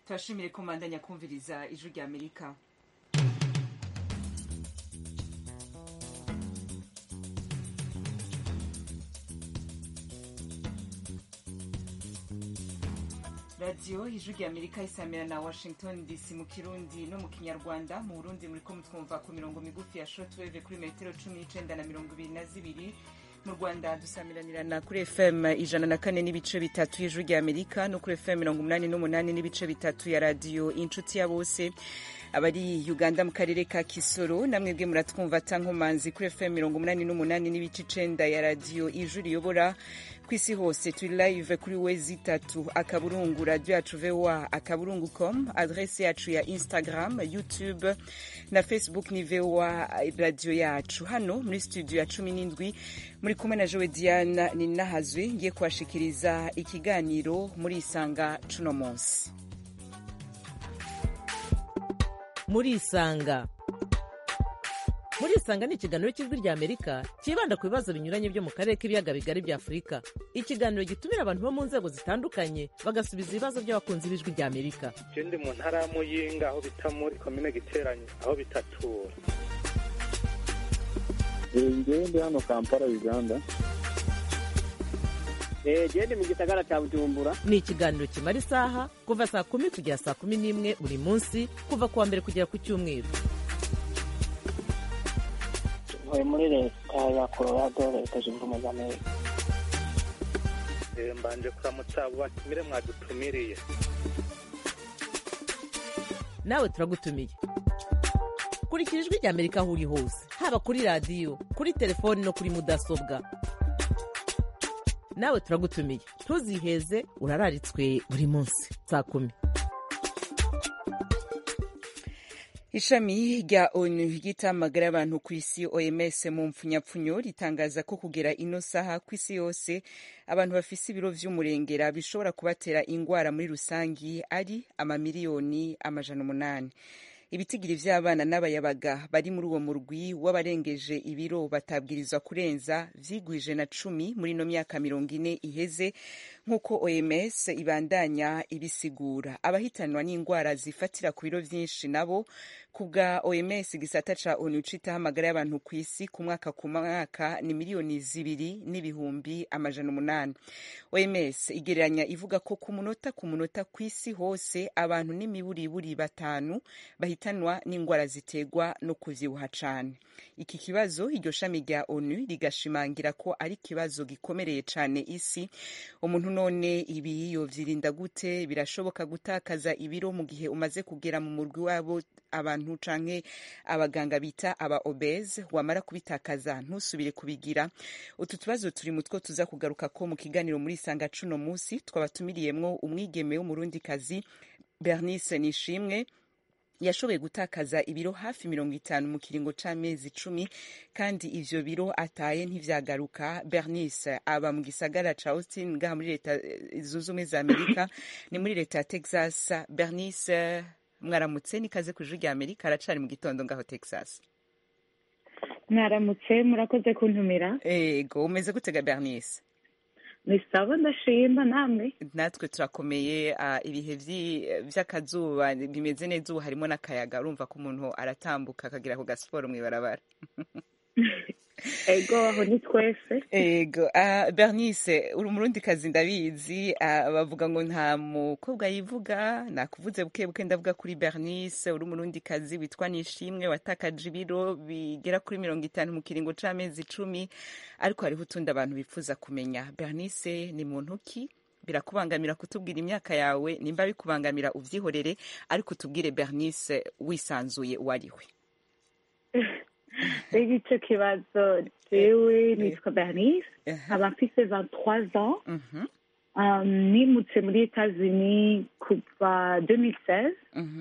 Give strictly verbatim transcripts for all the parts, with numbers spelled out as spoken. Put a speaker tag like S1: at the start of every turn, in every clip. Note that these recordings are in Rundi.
S1: turashimire ko mbandanya kumviriza ijwi rya Amerika. Radio ijwi rya Amerika isamira na Washington D C mu Kirundi no mu Kinyarwanda. Mu Burundi muri ko mutwumva ku mirongo migufi ya shortwave kuri metero cumi n'icenda na mirongo ibiri na zibiri. Mu Rwanda dusamiranirana kuri F M ijana na kane n'ibice bitatu y'ijwi rya Amerika no kuri F M mirongo umunani n'umunani n'ibice bitatu ya radio Inshuti ya Bose. Abari Uganda mu karere ka Kisoro namwe bwe muratwumva tankomanzi kuri F M mirongo umunani n'umunani n'ibice icenda ya radio Ijwi riyobora kwisi hose. Turi live kuri wezi tatu akaburungu radio yacu V O A akaburungu com, adresse yacu ya Instagram, YouTube na Facebook ni V O A radio yacu. Hano muri studio ya cumi n'indwi muri kumwe na Joe Diana ni nahazwe ngiye kwashikiriza ikiganiro muri Isanga cuno munsi.
S2: Muri Isanga Muri Isanga ni ikiganiro cy'ijwi rya Amerika kibanda ku bibazo binyuranye byo mu karere k'ibiyaga bigari bya Afurika. Ikiganiro gitumira abantu bo mu nzego zitandukanye bagasubiza ibibazo by'abakunzi b'ijwi rya Amerika.
S3: Je ndi mu ntara ya Muyinga aho bita muri commune Giteranyi aho bitatura.
S4: Ngewe ndi hano Kampala Uganda.
S5: Eh je ndi mu gisagara cya Bujumbura.
S2: Ni ikiganiro kimara isaha kuva saa kumi kugera saa kumi n'imwe buri munsi kuva kuwa mbere kugera ku cyumweru.
S5: Ntuye muri leta ya Colorado, leta zunze ubumwe za Amerika.
S3: Eh mbanje kuramutsa abo batumire mwadutumiriye.
S2: Nawe turagutumiye. Kurikira ijwi rya Amerika aho uri hose, haba kuri radio, kuri telefone no kuri mudasobwa. Nawe turagutumiye. Ntuziheze urararitswe buri munsi saa kumi.
S1: Ishami rya ONU ry'itamagara y'abantu ku isi O M S mu mpfunyapfunyo ritangaza ko kugera ino saha ku isi yose abantu bafise ibiro vy'umurengera bishobora kubatera ingwara muri rusangi ari amamiliyoni amajana umunani. Ibitigiri vy'abana n'abayabaga bari muri uwo murwi w'abarengeje ibiro batabwirizwa kurenza vyigwije na cumi muri no myaka mirongo ine iheze nk'uko O M S ibandanya ibisigura. Abahitanwa n'ingwara zifatira ku biro vyinshi nabo kubwa O M S gisata ca ONU cita hamagara y'abantu ku isi ku mwaka ku mwaka ni miliyoni zibiri n'ibihumbi amajana umunani. O M S igereranya ivuga ko ku munota ku munota ku isi hose abantu n'imiburiburi batanu bahitanwa n'ingwara zitegwa no kuvyibuha cane. Iki kibazo iryo shami rya ONU rigashimangira ko ari kibazo gikomereye cane isi. Umuntu none ibi yovyirinda gute? Birashoboka gutakaza ibiro mu gihe umaze kugera mu murwi wabo abantu canke abaganga bita aba obese, wamara kubitakaza ntusubire kubigira? Utu tubazo turi mutwo tuza kugaruka ko mu kiganiro muri Isanga cuno musi twabatumiriyemwo umwigeme w'umurundikazi Bernice Nishimwe yashoboye gutakaza ibiro hafi mirongo itanu mu kiringo c'amezi cumi kandi ivyo biro ataye ntivyagaruka. Bernice aba mu gisagara ca Austin ngaha muri leta zunze ubumwe za Amerika ni muri leta ya Texas. Bernice mwaramutse, nikaze ku ijwi rya Amerika, aracari mu gitondo ngaho Texas.
S6: Mwaramutse, murakoze kuntumira.
S1: Ego umeze gutega Bernice?
S6: Ni sawa ndashimba, namwe?
S1: Natwe turakomeye. Uh, ibihe vy'akazuba bimeze neza, ubu harimo n'akayaga, urumva ko umuntu aratambuka akagira ku gasiporo mw'ibarabara.
S6: Ego aho ni twese.
S1: Ego uh, Bernice uri umurundi kazi ndabizi, uh, bavuga ngo nta mukobwa yivuga, nakuvuze buke buke ndavuga kuri Bernice uri umurundi kazi witwa Nishimwe watakaje ibiro bigera kuri mirongo itanu mu kiringo c'amezi cumi, ariko hariho utundi abantu bifuza kumenya. Bernice ni muntu ki? Birakubangamira kutubwira imyaka yawe? Nimba bikubangamira uvyihorere, ariko tubwire Bernice wisanzuye uwariwe.
S6: Igice kibazo jewe nitwa Bernice, aba mfise vingt-trois ans. Um, nimutse muri Etats-Unis kuva deux mille seize.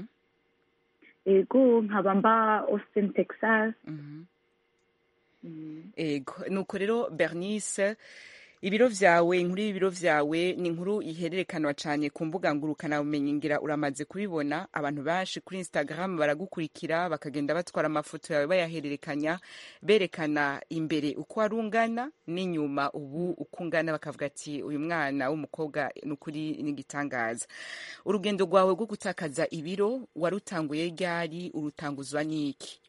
S6: Ego nkaba mba Austin, Texas.
S1: Ego nuko rero Bernice ibiro vyawe inkuru y'ibiro vyawe ni inkuru ihererekanwa cane ku mbuga ngurukana bumenyi, ngira uramaze kubibona. Abantu benshi kuri Instagram baragukurikira bakagenda batwara amafoto yawe bayahererekanya berekana imbere uko arungana n'inyuma ubu uko ungana, bakavuga ati uyu mwana w'umukobwa n'ukuri n'igitangaza. Urugendo rwawe rwo gutakaza ibiro warutanguye ryari, urutanguzwa n'iki?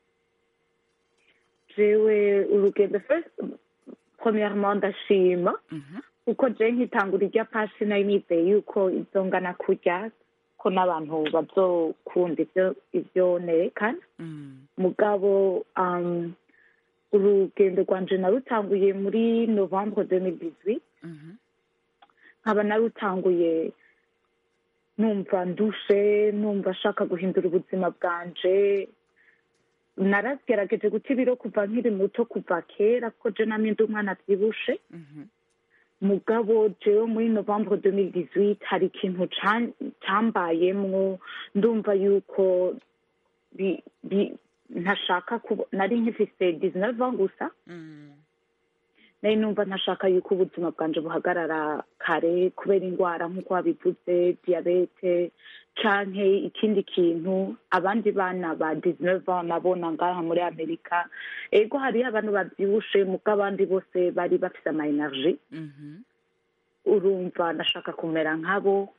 S6: jewe urugendo first premièrement ndashima kuko je nkitangura irya pasi nari nizeye yuko izongana kurya ko n'abantu bazokunda ivyo ivyo nerekana. Mugabo um, urugendo rwanje narutanguye muri novembre deux mille dix-huit. nkaba narutanguye numva ndushe, numva ashaka guhindura ubuzima bwanje. Naragerageje guta ibiro kuva nkiri muto, kuva kera, kuko je namye ndi umwana avyibushe. Mugabo jewe muri novembre deux mille dix-huit hari ikintu cambayemwo, ndumva yuko bi, bi, ntashaka kuba, nari nkifise dix-neuf ans gusa. nari numva ntashaka yuko ubuzima bwanje buhagarara kare kubera ingwara nk'uko wabivuze, diabete canke ikindi kintu. Abandi bana ba dix-neuf ans nabona ngaha muri Amerika, ego hariho abantu bavyibushe muga abandi bose bari bafise ama energie. Urumva ndashaka kumera nkabo.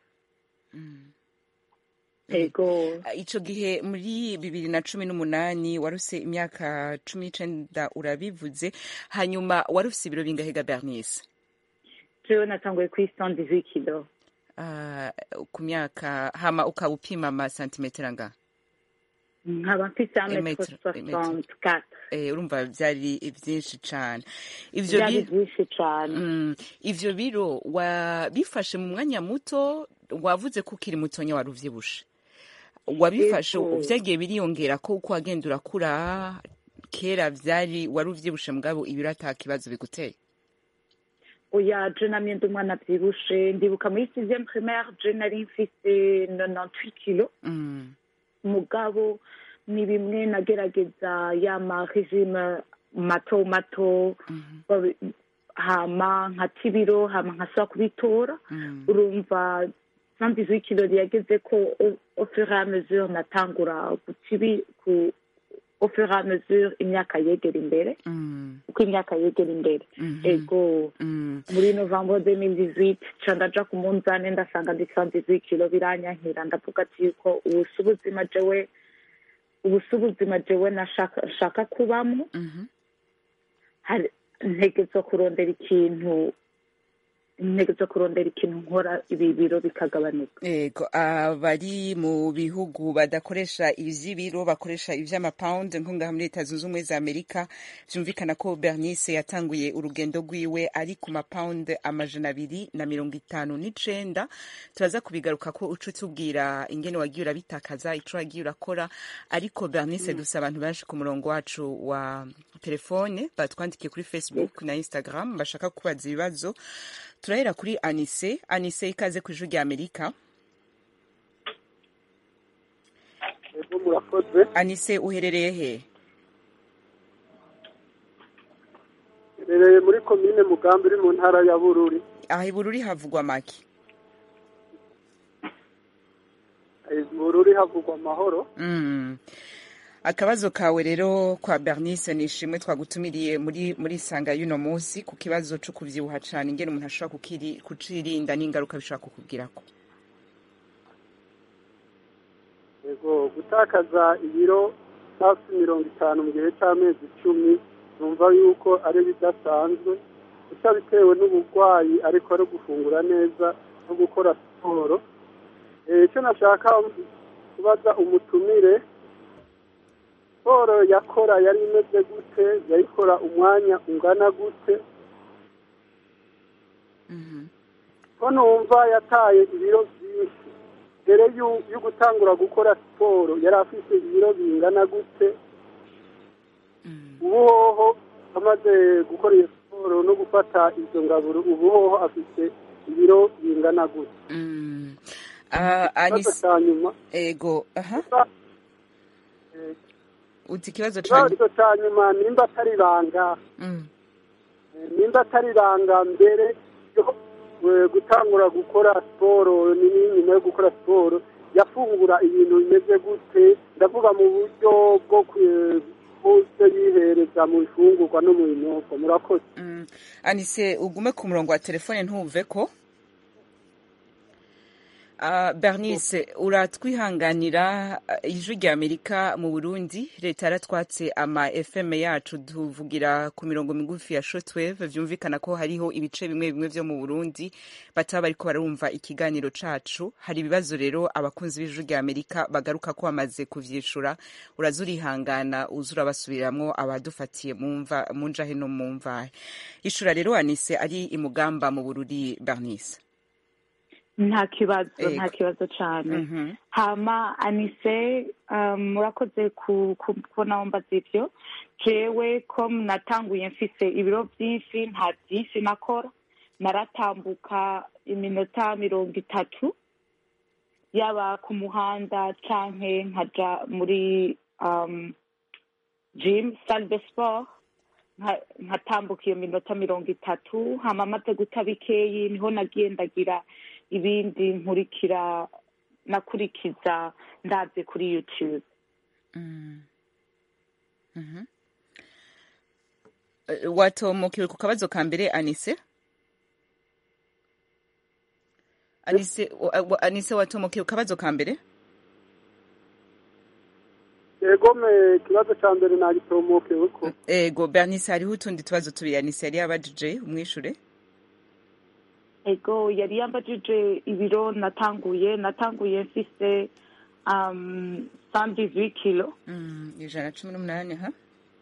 S6: Ego
S1: ico gihe muri bibiri na cumi n'umunani waruse imyaka cumi n'icenda urabivuze, hanyuma warufise ibiro bingahe ga Bernice?
S6: jewe natanguye kuri cent dix-huit kilos.
S1: Uh, ku myaka hama ukaba upima ama santimetero anga?
S6: nkaba mfise un mètre soixante-quatre.
S1: Eh, urumva vyari vyinshi cane. Ivyo
S6: vyari vyinshi cane.
S1: Mm, ivyo biro wabifashe mu mwanya muto, wavuze ko ukiri mutonya wari uvyibushe. Wabifashe vyagiye biriyongera ko uko wagenda urakura? Kera vyari wari uvyibushe mugabo ibiro ata kibazo biguteye?
S6: Oya, je namye ndi umwana avyibushe. Ndibuka muri sixième primaire je nari mfise quatre-vingt-dix-huit kilos. Mugabo ni bimwe nagerageza yama regime mato mato, hama nkata ibiro, hama nkasubira kubitora. Urumva cent dix-huit kilos yageze ko au fur et à mesure natangura guta ku au fur et à mesure imyaka yegera imbere. Uko imyaka yegera imbere. Ego muri novembre deux mille dix-huit ca ndaja ku munzane ndasanga ndi cent dix-huit kilos, biranyankira. Ndavuga ati yuko ubu si ubuzima jewe ubu si ubuzima jewe nashaka kubamo. Ntegerezwa kurondera ikintu intego zo kurondera ikintu nkora ibi biro bikagabanuka.
S1: Ego abari mu bihugu badakoresha ivy'ibiro bakoresha ivy'amapound nko ngaha muri Leta Zunze Ubumwe za Amerika, vyumvikana ko Bernice yatanguye urugendo rwiwe ari ku mapound amajana abiri na mirongo itanu n'icenda. Turaza kubigaruka ko uco tubwira ingene wagiye urabitakaza, ico wagiye urakora. Ariko Bernice, dusa abantu benshi ku murongo wacu wa telefone batwandikiye kuri Facebook na Instagram bashaka kubaza ibibazo. Turahera kuri Anise. Anise, ikaze ku ijwi rya Amerika.
S7: Ego murakoze.
S1: Anise, uherereye he?
S7: Uherereye muri komine Mugambi uri mu ntara ya Bururi.
S1: Aha i Bururi havugwa make?
S7: I Bururi havugwa amahoro.
S1: Mm. Akabazo kawe rero kwa Bernice nishimwe twagutumiriye muri muri sanga yuno munsi ku kibazo cyo kuvyibuha cyane, ingene umuntu ashobora kukiri kucirinda n'ingaruka bishobora kukubwirako.
S7: Ego gutakaza ibiro hafi mirongo itanu mu gihe cy'amezi icumi numva yuko ari bidasanzwe, utabitewe n'ubugwayi ariko ari gufungura neza no gukora siporo. Eh cyo nashaka kubaza umutumire, siporo yakora yari imeze gute, yayikora umwanya ungana gute?
S1: Mhm.
S7: Ko numva yataye ibiro byinshi mbere yo gutangura gukora siporo, yari afite ibiro bingana gute? Ubuhoho amaze gukora iyo siporo no gufata izo ngaburo, ubuhoho afite ibiro bingana gute?
S1: Mm. Ah, Anise, ego, aha. Uti kibazo cyane.
S7: Kibazo cyanyuma nimba atari banga. Mm. Nimba atari banga mbere buryo eh, gutangura gukora siporo nini nyuma yo gukora siporo yafungura ibintu bimeze gute ndavuga mu buryo bwo kwe- bwose yihereza mu bifungurwa no mu binyobwa murakoze.
S1: Mm. Anise ugume ku murongo wa telefone ntuve ko Uh, Bernice uratwihanganira uh, ijwi rya Amerika mu Burundi leta yaratwatse ama F M yacu tuvugira ku mirongo migufi ya shortwave vyumvikana ko hariho ibice bimwe bimwe vyo mu Burundi bataba bariko barumva ikiganiro cacu hari ibibazo rero abakunzi b'ijwi rya Amerika bagaruka ko bamaze kuvyishura urazurihangana uzura basubiramwo abadufatiye mumva munja heno mumva ishura rero Anise ari imugamba mu Bururi Bernice.
S6: nta kibazo
S1: Ego.
S6: nta kibazo cyane
S1: Mhm.
S6: hama Anise um, murakoze ku- ku- kubona wumbaza ivyo jewe ko natanguye mfise ibiro vyinshi nta vyinshi nakora naratambuka iminota mirongo itatu yaba ku muhanda canke nkaja muri um, gym salle de sport nka- nkatambuka iyo minota mirongo itatu hama maze guta bikeyi niho nagiye ndagira ibindi nkurikira nakurikiza ndaze kuri YouTube.
S1: Mm. Mhm. Eh, watomokewe ku kabazo ka mbere Anise Anise wa- wa- Anise watomokewe ku kabazo ka mbere
S7: Ego me ikibazo ca mbere nagitomokewe ko
S1: ego Bernice hariho utundi tubazo tubiri Anise yari yabajije umwishure
S6: Ego yari yambajije ibiro natanguye natanguye mfise um, cent dix-huit kilo.
S1: Mm, ijana cumi n'umunani ha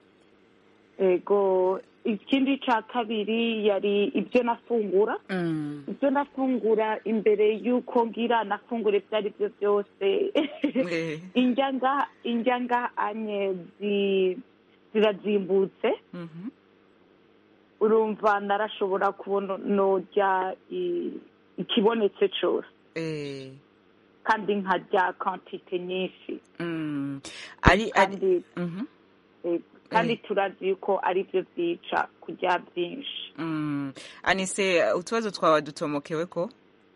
S6: Ego ikindi ca kabiri yari ibyo nafungura
S1: Mm.
S6: ibyo nafungura imbere y'uko ngira nafungura ibyo ari byo byose
S1: Eh.
S6: indya nga indya nga anye zi- zirazimbutse
S1: Mhm.
S6: urumva narashobora kubona nojya i- ikibonetse cyose
S1: Eh.
S6: kandi nkarya quantité nyinshi
S1: Mm. Ari ari
S6: kandi
S1: Mhm.
S6: eh, kandi
S1: Eh.
S6: turazi yuko ari byo byica kurya byinshi.
S1: Mm. Anise utubazo twawe dutomokewe ko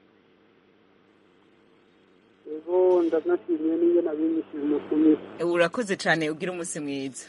S7: ego ndanashimiye n'ingene abinyishije umutumire.
S1: urakoze cyane ugira umunsi mwiza.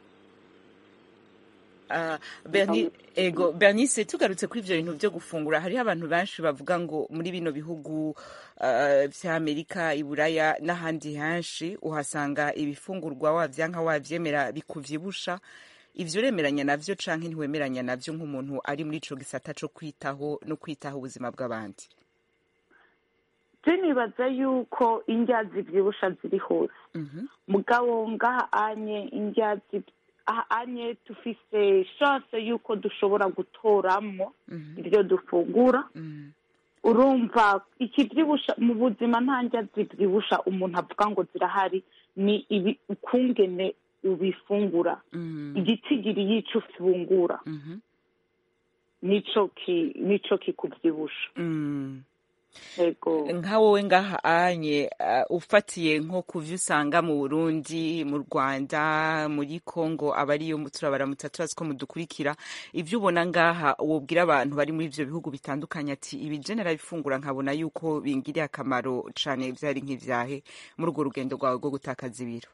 S1: Uh, Berni, ego Bernice tugarutse kuri ivyo bintu vyo gufungura hariho abantu benshi bavuga ngo muri bino bihugu uh, vya Amerika iburaya n'ahandi henshi uhasanga ibifungurwa wavyanka wavyemera bikuvyibusha ivyo uremeranya navyo canke ntiwemeranya navyo nk'umuntu ari muri ico gisata co kwitaho no kwitaho ubuzima bw'abandi.
S6: Je nibaza yuko indya zivyibusha ziri hose
S1: Mhm.
S6: mugabo ngaha anye indya zi- aha anye tufise chance yuko dushobora gutoramwo
S1: Mhm.
S6: ibyo dufungura
S1: Mhm.
S6: urumva ikivyibusha mu buzima nta ndya zivyibusha umuntu avuga ngo zirahari ni ibi ukungene ubifungura
S1: Mhm.
S6: igitigiri y'ico ufungura
S1: Mhm.
S6: nico ki nico kikuvyibusha.
S1: Mhm.
S6: Ego
S1: nka wowe ngaha anye uh, ufatiye nko kuvyo usanga mu Burundi mu Rwanda muri Kongo abariyo turabaramutsa turazi ko mudukurikira ivyo ubona ngaha wobwira abantu bari muri ivyo bihugu bitandukanye ati ibi genera bifungura nkabona yuko bingiriye akamaro cane vyari nk'ivyahe muri urwo rugendo rwawe rwo gutakaza ibiro.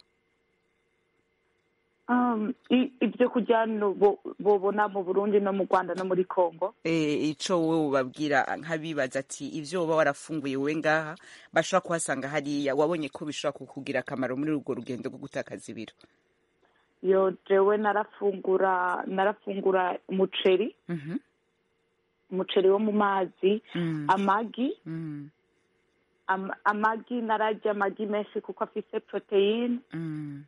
S6: Um, i- ibyo kujyana bo- bobona mu Burundi no mu Rwanda no muri Kongo.
S1: Eh, ico wowe ubabwira nk'abibaza ati ivyo woba warafunguye wowe ngaha bashobora kuhasanga hariya wabonye ko bishobora kukugira akamaro muri urwo rugendo rwo gutakaza ibiro.
S6: Yo jewe narafungura narafungura umuceri
S1: Mhm.
S6: umuceri wo mu mazi
S1: Mm.
S6: amagi
S1: Mm.
S6: am, amagi nararya amagi menshi kuko afise proteine
S1: Mm.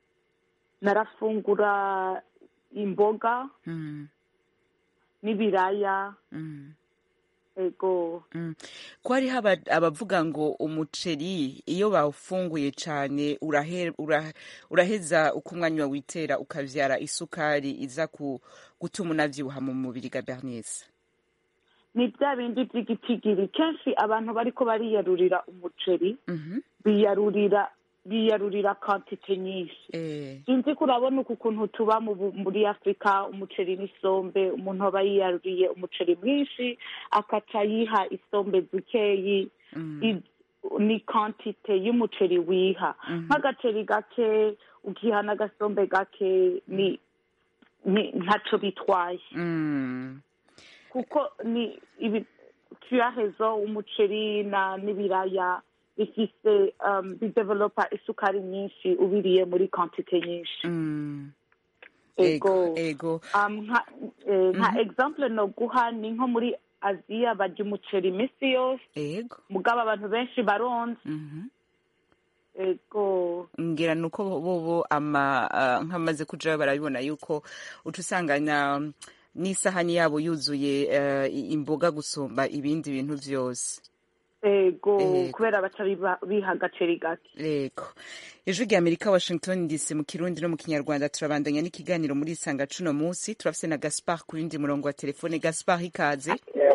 S6: narafungura imboga
S1: Mm.
S6: n'ibiraya.
S1: Mm.
S6: Ego
S1: Mm. ko hariho aba- abavuga ngo umuceri iyo bawufunguye cane urahe- ura- uraheza uko umwanya witera ukavyara isukari iza ku gutuma unavyibuha mu mubiri ga Bernice.
S6: ni bya bindi by'igitigiri kenshi abantu bariko bariyarurira umuceri
S1: Mhm.
S6: biyarurira biyarurira quantité nyinshi
S1: eh
S6: sinzi ko urabona uku kuntu tuba mu bu- muri afurika umuceri n'isombe umuntu aba yiyaruriye umuceri mwinshi akaca yiha isombe zikeyi I- ni quantité y'umuceri wiha nk'agaceri gake ukiha n'agasombe gake ni ni ntaco bitwaye
S1: mm
S6: kuko ni ibi tuyahezo umuceri na n'ibiraya bifise um, bidevelopa isukari nyinshi ubiriye muri quantité nyinshi
S1: mm
S6: ego
S1: ego
S6: um, nka eh, nka example no guha ni nko muri aziya barya umuceri iminsi yose
S1: ego
S6: mugabo abantu benshi baronze
S1: mhm
S6: ego
S1: ngira nuko bobo ama ah, nkamaze kujayo barabibona yuko uca usanga na n'isahani yabo yuzuye eh, imboga gusumba ibindi bintu vyose
S6: ego
S1: Ego.
S6: kubera baca biba- biha agaceri gake
S1: Ego. Ijwi rya Amerika Washington D C mu Kirundi no mu Kinyarwanda turabandanya n'ikiganiro muri Isanga cuno munsi turafise na Gaspard ku yindi murongo wa telefone. Gaspard ikaze.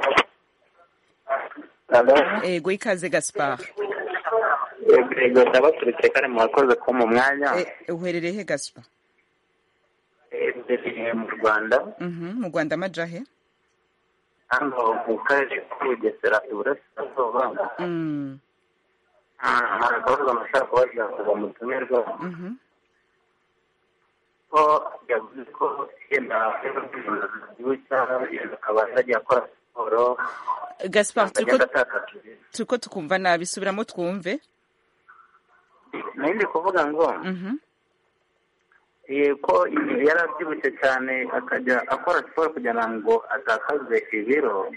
S1: Ego ikaze Gaspard.
S8: yego ndabaturutse kare mwakoze ko mu mwanya
S1: Eh, uherereye he Gaspard?
S8: eh, mu Rwanda
S1: Mhm, mu Rwanda amajahe?
S8: hano mu karere k'Ubugesera iburasirazuba
S1: Mm.
S8: Ah, hari akabazo nashaka kubaza kuva mu tumirwa
S1: Mhm.
S8: ko yavuze ko yenda yibuka akaba yagiye akora siporo
S1: Gaspard turiko
S8: akagenda atakaje
S1: turiko tukumva nabi subiramo twumve.
S8: nari ndi kuvuga ngo
S1: Mhm.
S8: eh, ko yari abyibushye cyane akajya akora siporo kugira ngo atakaze ibiro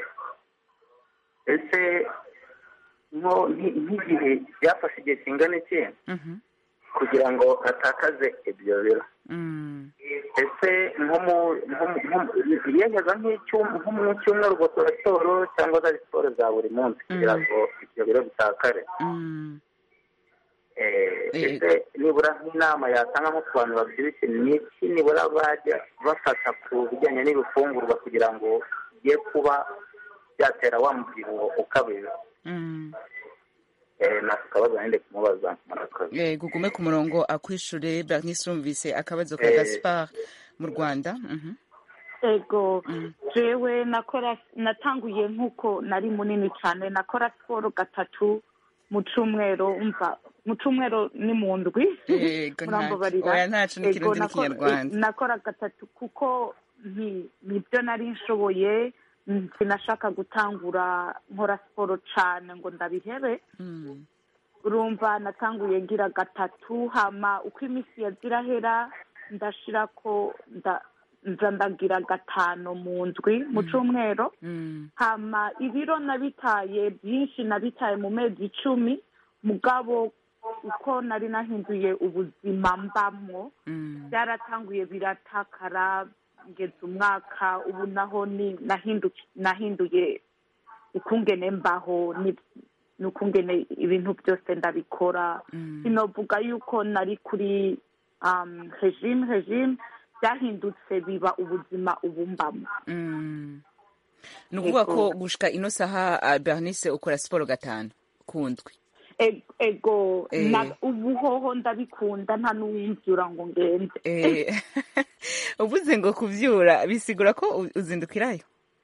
S8: ese nko nki- nk'igihe byafashe igihe kingana iki
S1: Mhm.
S8: kugira ngo atakaze ibyo biro
S1: Mm.
S8: ese nko mu nko mu- nko mu- yiyemeza nk'icyum- nko mu cyumweru gukora siporo cyangwa za siporo za buri munsi kugira ngo ibyo biro bitakare
S1: Mm.
S8: Eh,
S1: Eh.
S8: ese nibura nk'inama yatanga nko ku bantu babyibushye ni iki nibura bajya bafata ku bijyanye n'ibifungurwa kugira ngo bigiye kuba byatera wa mubyibuho ukabije
S1: Mm.
S8: eh, nako kabazo nari ndi kumubaza murakoze
S1: Ego gume ku murongo akwishure Bernice urumvise akabazo ka
S8: Eh.
S1: Gaspard mu Rwanda. Mhm.
S6: ego
S1: Mm.
S6: jewe nakora natanguye nk'uko nari munini cyane nakora siporo gatatu mu cumweru umva mu cumweru ni mu ndwi
S1: Ego
S6: murambabarira
S1: oya ntacu
S6: Ego,
S1: n'ikirundi
S6: nako-
S1: n'ikinyarwanda.
S6: eh, nakora gatatu kuko nti- nibyo nari nshoboye mm, sinashaka gutangura nkora siporo cyane ngo ndabihebe
S1: Mm.
S6: urumva natanguye ngira gatatu hama uko iminsi yazirahera ndashira ko nda- nza ndagira gatanu mu ndwi mu cumweru
S1: Mm.
S6: hama ibiro nabitaye byinshi nabitaye mu mezi icumi mugabo uko nari nahinduye ubuzima mbamwo
S1: Mm.
S6: byaratanguye biratakara ngeze umwaka ubu naho ni nahindu nahinduye ukungene mbaho ni n'ukungene ibintu byose ndabikora
S1: Mm.
S6: sinovuga yuko nari kuri um, regime regime byahindutse biba ubuzima ubumbamo
S1: Mm. Ni ukuvuga
S6: Ego.
S1: ko gushika ino saha ah, Bernice ukora siporo gatanu ku ndwi.
S6: E- ego
S1: Eh.
S6: na- ubuhoho ndabikunda nta n'uwumvyura ngo ngende
S1: Eh, uvuze ngo kuvyura bisigura ko u- uzindukirayo.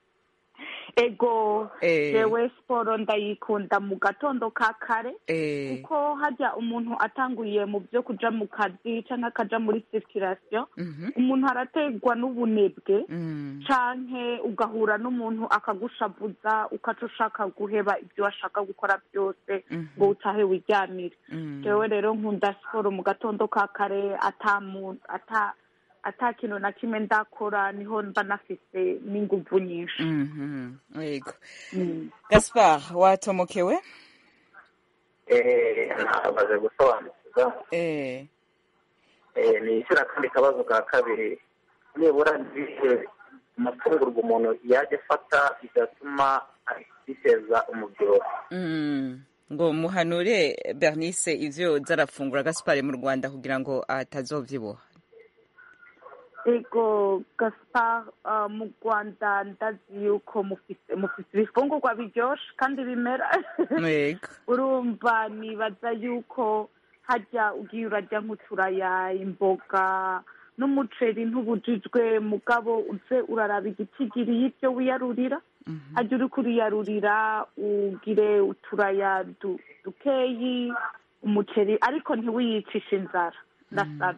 S6: ego
S1: Eh.
S6: jewe siporo ndayikunda mu gatondo ka kare
S1: Eh.
S6: kuko hajya umuntu atanguye mu byo kuja mu kazi canke akaja muri circulation
S1: Mhm.
S6: umuntu arategwa n'ubunebwe
S1: Mm.
S6: canke ugahura n'umuntu akagushavuza ukaca ushaka guheba ibyo washaka gukora byose
S1: Mhm.
S6: ngo utahe wiryamire
S1: Mm.
S6: jewe rero nkunda siporo mu gatondo ka kare ata mu- ata ata kintu na kimwe ndakora niho mba nafise n'inguvu nyinshi
S1: Mhm. Yego.
S6: Mm.
S1: Gaspard watomokewe?
S8: eh, namaze gusobanukirwa
S1: Eh.
S8: eh, nishyura akandi kabazo ka kabiri nibura nzihe amafungurwa umuntu yajya afata bigatuma biteza umubyibuho
S1: Mm. Ngo muhanure Bernice ivyo zarafungura Gaspard mu Rwanda kugira ngo atazovyibuha.
S6: ego Gaspard uh, mu Rwanda ndazi yuko mufise mufise ibifungurwa biryoshe kandi bimera
S1: Yego.
S6: urumva nibaza yuko hajya ugiye urajya nk'uturaya imboga n'umuceri ntubujijwe mugabo uze uraraba igitigiri y'ibyo wiyarurira hajya uri kuriyarurira ugire uturaya dukeyi umuceri ariko ntiwiyicishe inzara ndasaba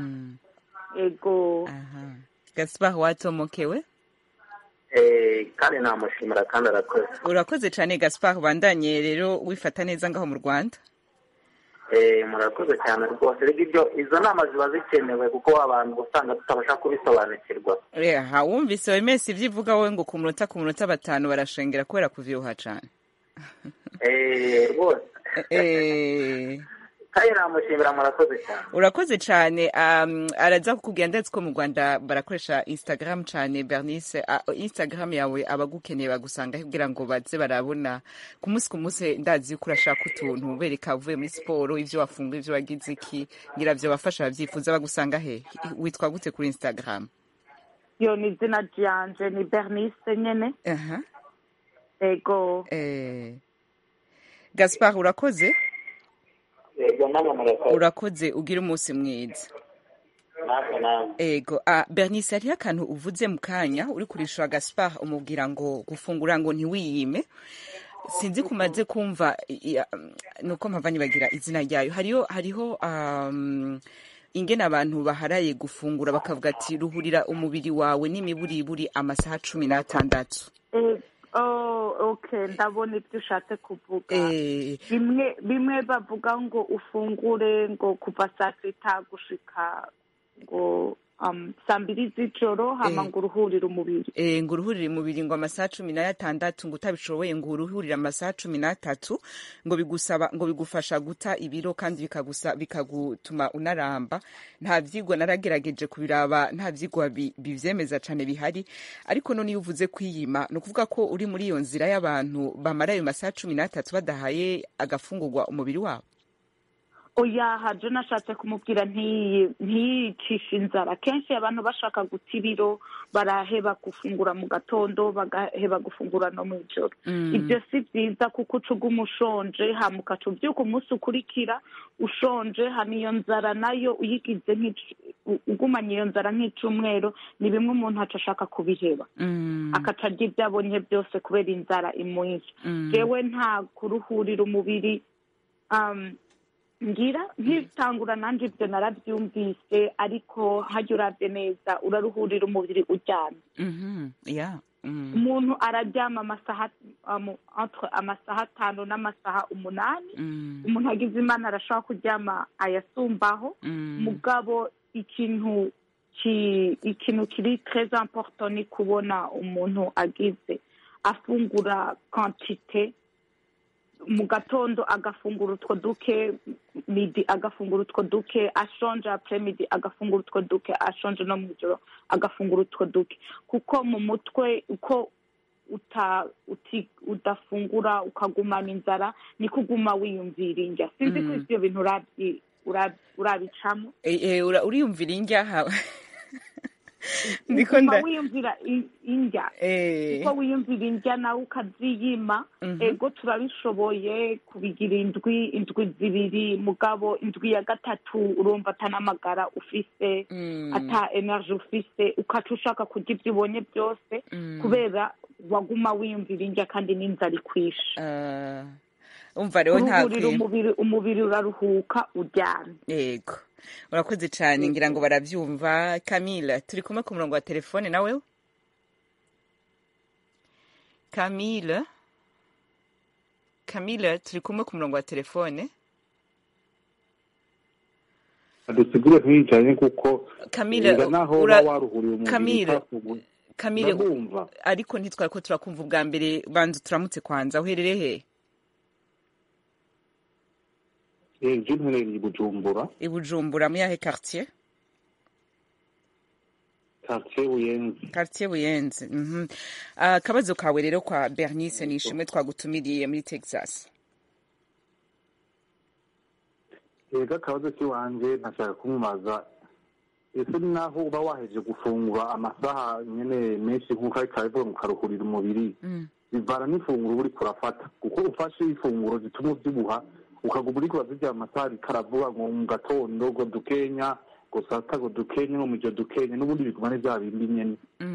S6: ego
S1: Gaspard watomokewe
S8: kandi namushimira kandi arakoze
S1: urakoze cyane Gaspard bandanye rero wifata neza ngaho mu Rwanda
S8: murakoze cyane rwose rero ibyo izo nama ziba zikenewe kuko abantu usanga tutabasha kubisobanukirwa
S1: aha wumvise O M S ibyo ivuga wowe ngo ku munota ku munota batanu barashengera kubera kuvyoha cyane
S8: rwose kandi namushimira murakoze cyane
S1: urakoze cyane araza kukubwira ndetse ko mu Rwanda barakoresha Instagram cyane Bernice Instagram yawe abagukeneye bagusanga kugira ngo baze barabona ku munsi ku munsi ndazi ko urashaka utuntu bereka uvuye muri siporo ivyo wafunguye ivyo wagize iki ngira byo bafasha abavyifuza bagusanga he witwa gute kuri Instagram
S6: yo ni izina ryanje ni Bernice nyene
S1: aha
S6: ego
S1: eh Gaspard urakoze urakoze ugira umunsi mwiza ego ah Bernice hariho akantu uvuze mu kanya uri kurishura Gaspard umubwira ngo gufungura ngo ntiwiyime sinzi kumaze kumva nuko mpavanye bagira izina ryayo hariho hariho um, ingene abantu baharaye gufungura bakavuga ati ruhurira umubiri wawe n'imiburiburi amasaha cumi n'atandatu
S6: oh okay ndabona ibyo ushatse kuvuga bimwe bimwe bavuga ngo ufungure ngo kuva saa sita gushika ngo um, saa mbiri z'ijoro hama ngo uruhurire umubiri
S1: eh ngo uruhurire umubiri ngo amasaha cumi n'atandatu ngo utabishoboye ngo uruhurire amasaha cumi n'atatu ngo bigusaba ngo bigufasha guta ibiro kandi bikagusa bikagutuma unaramba nta vyigwa naragerageje kubiraba nta vyigwa bivyemeza cyane bihari ariko none iyo uvuze kwiyima no kuvuga ko uri muri iyo nzira y'abantu bamara ayo masaha cumi n'atatu badahaye agafungurwa umubiri wabo
S6: oya haje nashatse kumubwira ntiyicisha inzara kenshi abantu bashaka guta ibiro baraheba gufungura mu gatondo bagaheba gufungura no mu ijoro ibyo si byiza kuko ucuguma ushonje hama ukaca ubyuka umunsi ukurikira ushonje hama iyo nzara nayo uyigize ugumanye iyo nzara nk'icumweru ni bimwe umuntu aca ashaka kubiheba akaca arya ibyo abonye byose kubera inzara imwishe jewe nta kuruhurira umubiri ngira nkitangura nanje ibyo narabyumvise ariko hajya uravye neza uraruhurira umubiri uryamye umuntu araryama amasaha entre amasaha atanu n'amasaha umunani umuntu agize imana arashobora kuryama ayasumbaho mugabo ikintu ikintu kiri très important ni kubona umuntu agize afungura quantité mu gatondo agafungura utwo duke midi agafungura utwo duke ashonje après midi agafungura utwo duke ashonje no mu ijoro agafungura utwo duke kuko mu mutwe uko uta uti udafungura ukagumana inzara ni kuguma wiyumvira indya sinzi ko ibyo bintu urabyi urabicamo
S1: eh uriyumvira indya
S6: ndiko nda wiyumvira indya uko wiyumvira indya nawe ukaziyima ego turabishoboye kubigira indwi indwi zibiri mugabo indwi ya gatatu urumva atanamagara ufise ata energy ufise ukaca ushaka kurya ibyo ubonye byose kubera waguma wiyumvira indya kandi n'inzara ikwisha
S1: umva rero ntakwiye
S6: umubiri umubiri uraruhuka uryamye
S1: yego urakoze cyane ngira ngo barabyumva Camille turi kumwe ku murongo wa telefone nawe Camille Camille turi kumwe ku murongo wa telefone
S4: adusigure nk'ijanye kuko
S1: Camille
S4: ura
S1: Camille Camille ariko ntitwari ko turakumva ubwa mbere banzu turamutse kwanza uherereye he
S4: Eh, je nherereye i Bujumbura.
S1: I Bujumbura mu yahe quartier?
S4: Quartier Buyenzi.
S1: Quartier Buyenzi. Mhm. Ah uh, kabazo kawe rero kwa Bernice nishimwe twagutumiriye muri Texas.
S4: Ega kabazo ki wanje nashaka kumubaza ese naho uba waheje gufungura amasaha nyene menshi nkuko ari kabivuga mu karuhurira umubiri. Mm. Bivana n'ifunguro uri kurafata kuko ufashe ifunguro zituma ubyibuha ukaguma uriko urazirya amasaha karavuga ngo mu gatondo ngo dukenya ngo saa sita ngo dukenya ngo mujyo dukenya n'ubundi biguma ni vya bindi nyene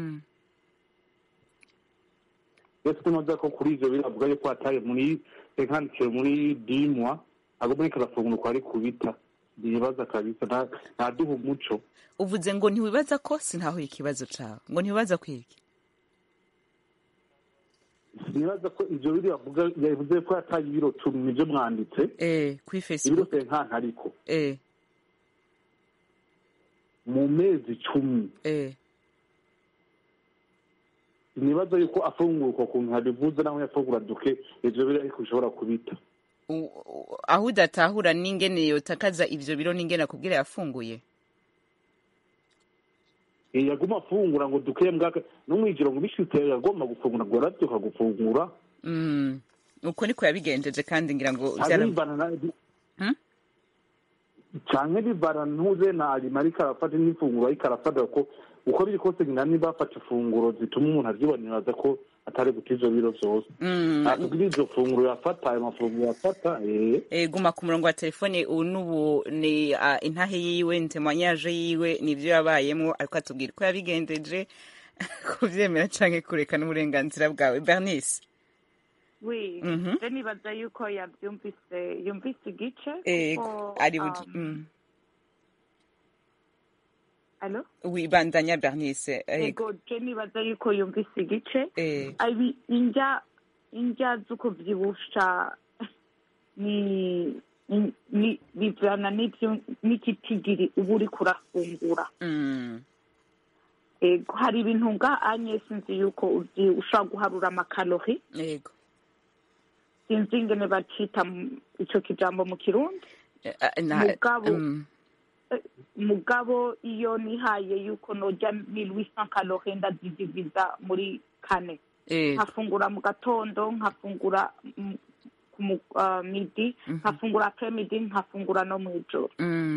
S4: ese tunoza ko kuri ivyo biravuga yuko ataye muri enkandikiye muri dimwa agomba ariko arafungura uko ari kubita ndibaza kabisa nta duha umuco
S1: uvuze ngo ntiwibaza ko sintaho ikibazo cawe ngo ntiwibaza kwiki
S4: nibaza ko ivyo biri bavuga yavuze ko ataye ibiro cumi nivyo mwanditse
S1: eh kuri Facebook
S4: ibiro nkanta ariko
S1: eh
S4: mu mezi cumi
S1: eh
S4: nibaza yuko afungura uko kuntu habivuze naho yafungura duke ivyo biri ariko ushobora kubita
S1: aho udatahura n'ingene yotakaza ivyo biro n'ingene akubwira yafunguye
S4: yaguma afungura ngo duke mbwaka n'umwijiro ngo bishitse yagomba gufungura ngo arabyuka gufungura
S1: mm uko niko yabigenjeje kandi ngira ngo
S4: byarabana cyane bivana ntuze na alimarika arafata n'ifunguro ariko arafata ko uko biri kose nyina niba afata ifunguro zituma umuntu aryiboneraza ko atari gutizo biro vyose atubwira izo funguro yafata ayo mafunguro yafata eh
S1: eh guma ku murongo wa telefone unubu ni uh, intahe yiwe ntemanyaje yiwe nivyo yabayemo ariko atubwira ko yabigendeje kuvyemera canke kureka n'uburenganzira bwawe Bernice.
S6: Oui, mm -hmm. Je nibaza yuko yavyumvise yumvise igice
S1: eh ari um, mm.
S6: Allo?
S1: Oui, bandanya Bernice.
S6: Ego, je nibaza yuko yumvise igice.
S1: Eh.
S6: Abi inja inja zuko vyibusha ni ni bivana n'ivyo n'ikitigiri uburi kurafungura.
S1: Mm.
S6: Ego, hari ibintu nga anye sinzi yuko uzi ushaka guharura amakalori.
S1: Ego.
S6: Sinzi ingene bacita ico kijambo mu Kirundi. Mugabo um. mugabo iyo nihaye yuko noja mille huit cents calories ndazidiviza muri kane nkafungura mu gatondo nkafungura ku uh, midi nkafungura après midi nkafungura no mu ijoro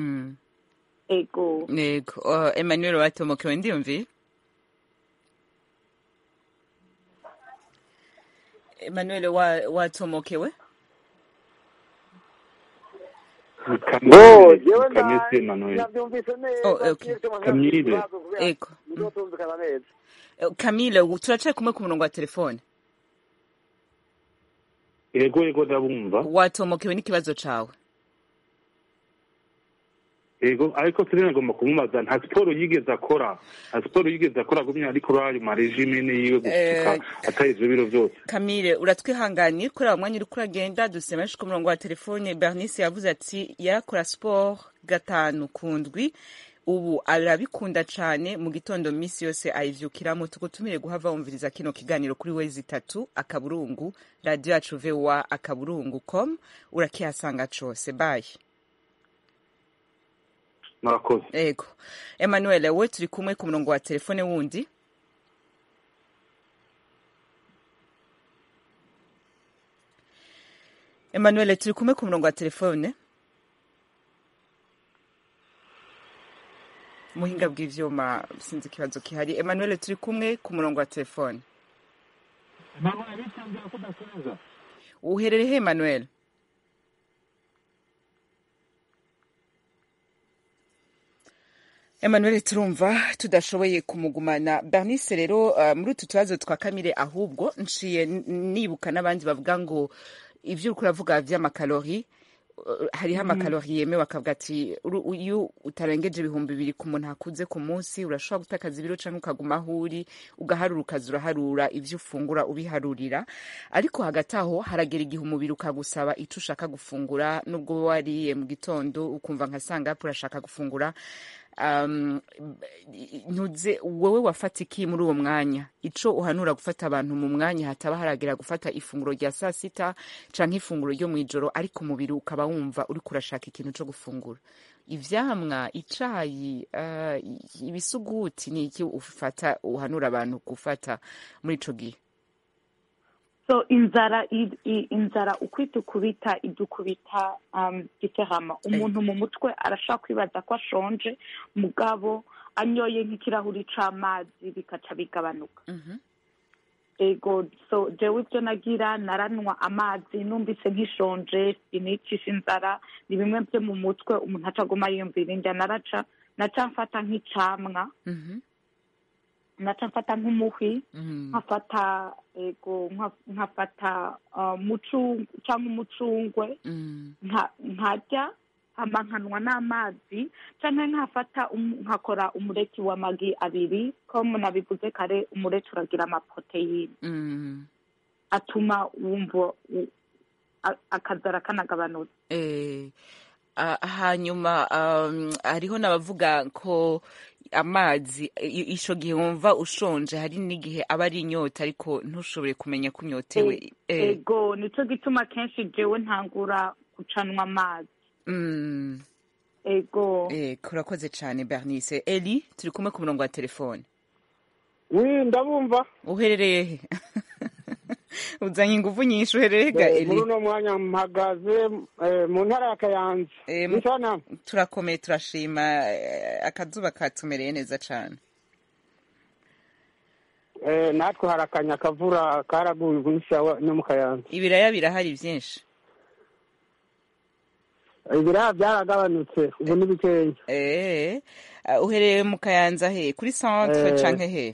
S6: ego
S1: ego uh, Emmanuel watomokewe ndiyumvi Emmanuel wa watomokewe
S9: Bo, jewe navyumvise neza.
S1: Camille. Eko. Camille, turacaye kumwe ku murongo wa telefone.
S4: Ego ego ndabumva.
S1: Watomokewe n'ikibazo cawe.
S4: Ego ariko Serena agomba kumubaza nta siporo yigeze akora nta siporo yigeze akora gumye ariko rari ma regime ne yiwe gusuka atayije biro byose.
S1: Camille uratwihanganiye kuri abamwanya uri kuragenda dusemeshe ku murongo wa telefone. Bernice yavuze ati yarakora sport gatanu kundwi ubu arabikunda cyane mu gitondo misi yose ayivyukiramo tugutumire guhava wumviriza kino kiganiro kuri wezi itatu akaburungu radio yacu V O A akaburungu com urakihasanga cose. Bye.
S4: Murakoze.
S1: Ego. Emmanuel, we turi kumwe ku murongo wa telefone wundi. Emmanuel, turi kumwe ku murongo wa telefone. Muhinga bw'ivyuma sinzi ikibazo kihari. Emmanuel, turi kumwe ku murongo wa telefone.
S10: Emmanuel, bitambye ko dakuza.
S1: Uherere he Emmanuel? Emmanuel turumva tudashoboye kumugumana. Bernice rero uh, muri utu tubazo twa Camille ahubwo nciye nibuka n'abandi bavuga ngo ivyo uriko uravuga vy'amakalori uh, hariho amakalori yemewe akavuga ati uyu utarengeje ibihumbi bibiri ku muntu akuze ku munsi urashobora gutakaza ibiro canke ukaguma ahuri ugaharura ukaza uraharura ivyo ufungura ubiharurira ariko hagati aho haragera igihe umubiri ukagusaba ico ushaka gufungura nubwo wariye mu gitondo ukumva nka sanga urashaka gufungura um ntuze wewe wafata iki muri uwo mwanya ico uhanura gufata abantu mu mwanya hataba haragera gufata ifunguro rya saa sita canke ifunguro ryo mwijoro ariko umubiri ukaba wumva uri kurashaka ikintu cyo gufungura ivyamwa icayi uh, ibisuguti ni iki ufata uhanura abantu gufata muri ico gihe?
S6: So inzara inzara ukwita kubita idukubita um giterama umuntu mu mutwe arashaka kwibaza ko ashonje mugabo anyoye nk'ikirahuri c'amazi bikaca bigabanuka.
S1: Mhm.
S6: ego so jewe ibyo nagira naranywa amazi numvise nk'ishonje sinicisha inzara ni bimwe byo mu mutwe umuntu acaguma yiyumvira indya naraca naca mfata nk'icamwa naca mfata nk'umuhwi nkafata ego nkafata mucungwe cyangwa umucungwe nkarya hama nkanwa n'amazi canke nkafata nkakora umureti w'amagi abiri ko nabivuze kare umureti uragira amaproteine atuma wumva akazara kanagabanutse.
S1: Eh, hanyuma hariho n'abavuga ko amazi isho gihe wumva ushonje hari n'igihe aba ari inyota ariko ntushobore kumenya ko unyotewe.
S6: Ego nico gituma kenshi jewe ntangura gucanwa amazi.
S1: Mm.
S6: Ego.
S1: Eh, kurakoze cyane Bernice. Eli, turi kumwe ku murongo wa telefone.
S11: Oui, ndabumva.
S1: Uherereye he? Uzanye ingufu nyinshi uherereye ga Eli?
S11: Muri no mwanya mpagaze mu ntara ya Kayanza. Mutana.
S1: Turakomeye turashima akazuba katumereye neza cyane.
S11: Eh, natwe harakanya kavura karaguye ubunisa no mu Kayanza.
S1: Ibiraya birahari byinshi.
S11: Ibiraya byaragabanutse ubu ni bikeya.
S1: Eh, uhereye mu Kayanza he? Kuri centre canke he?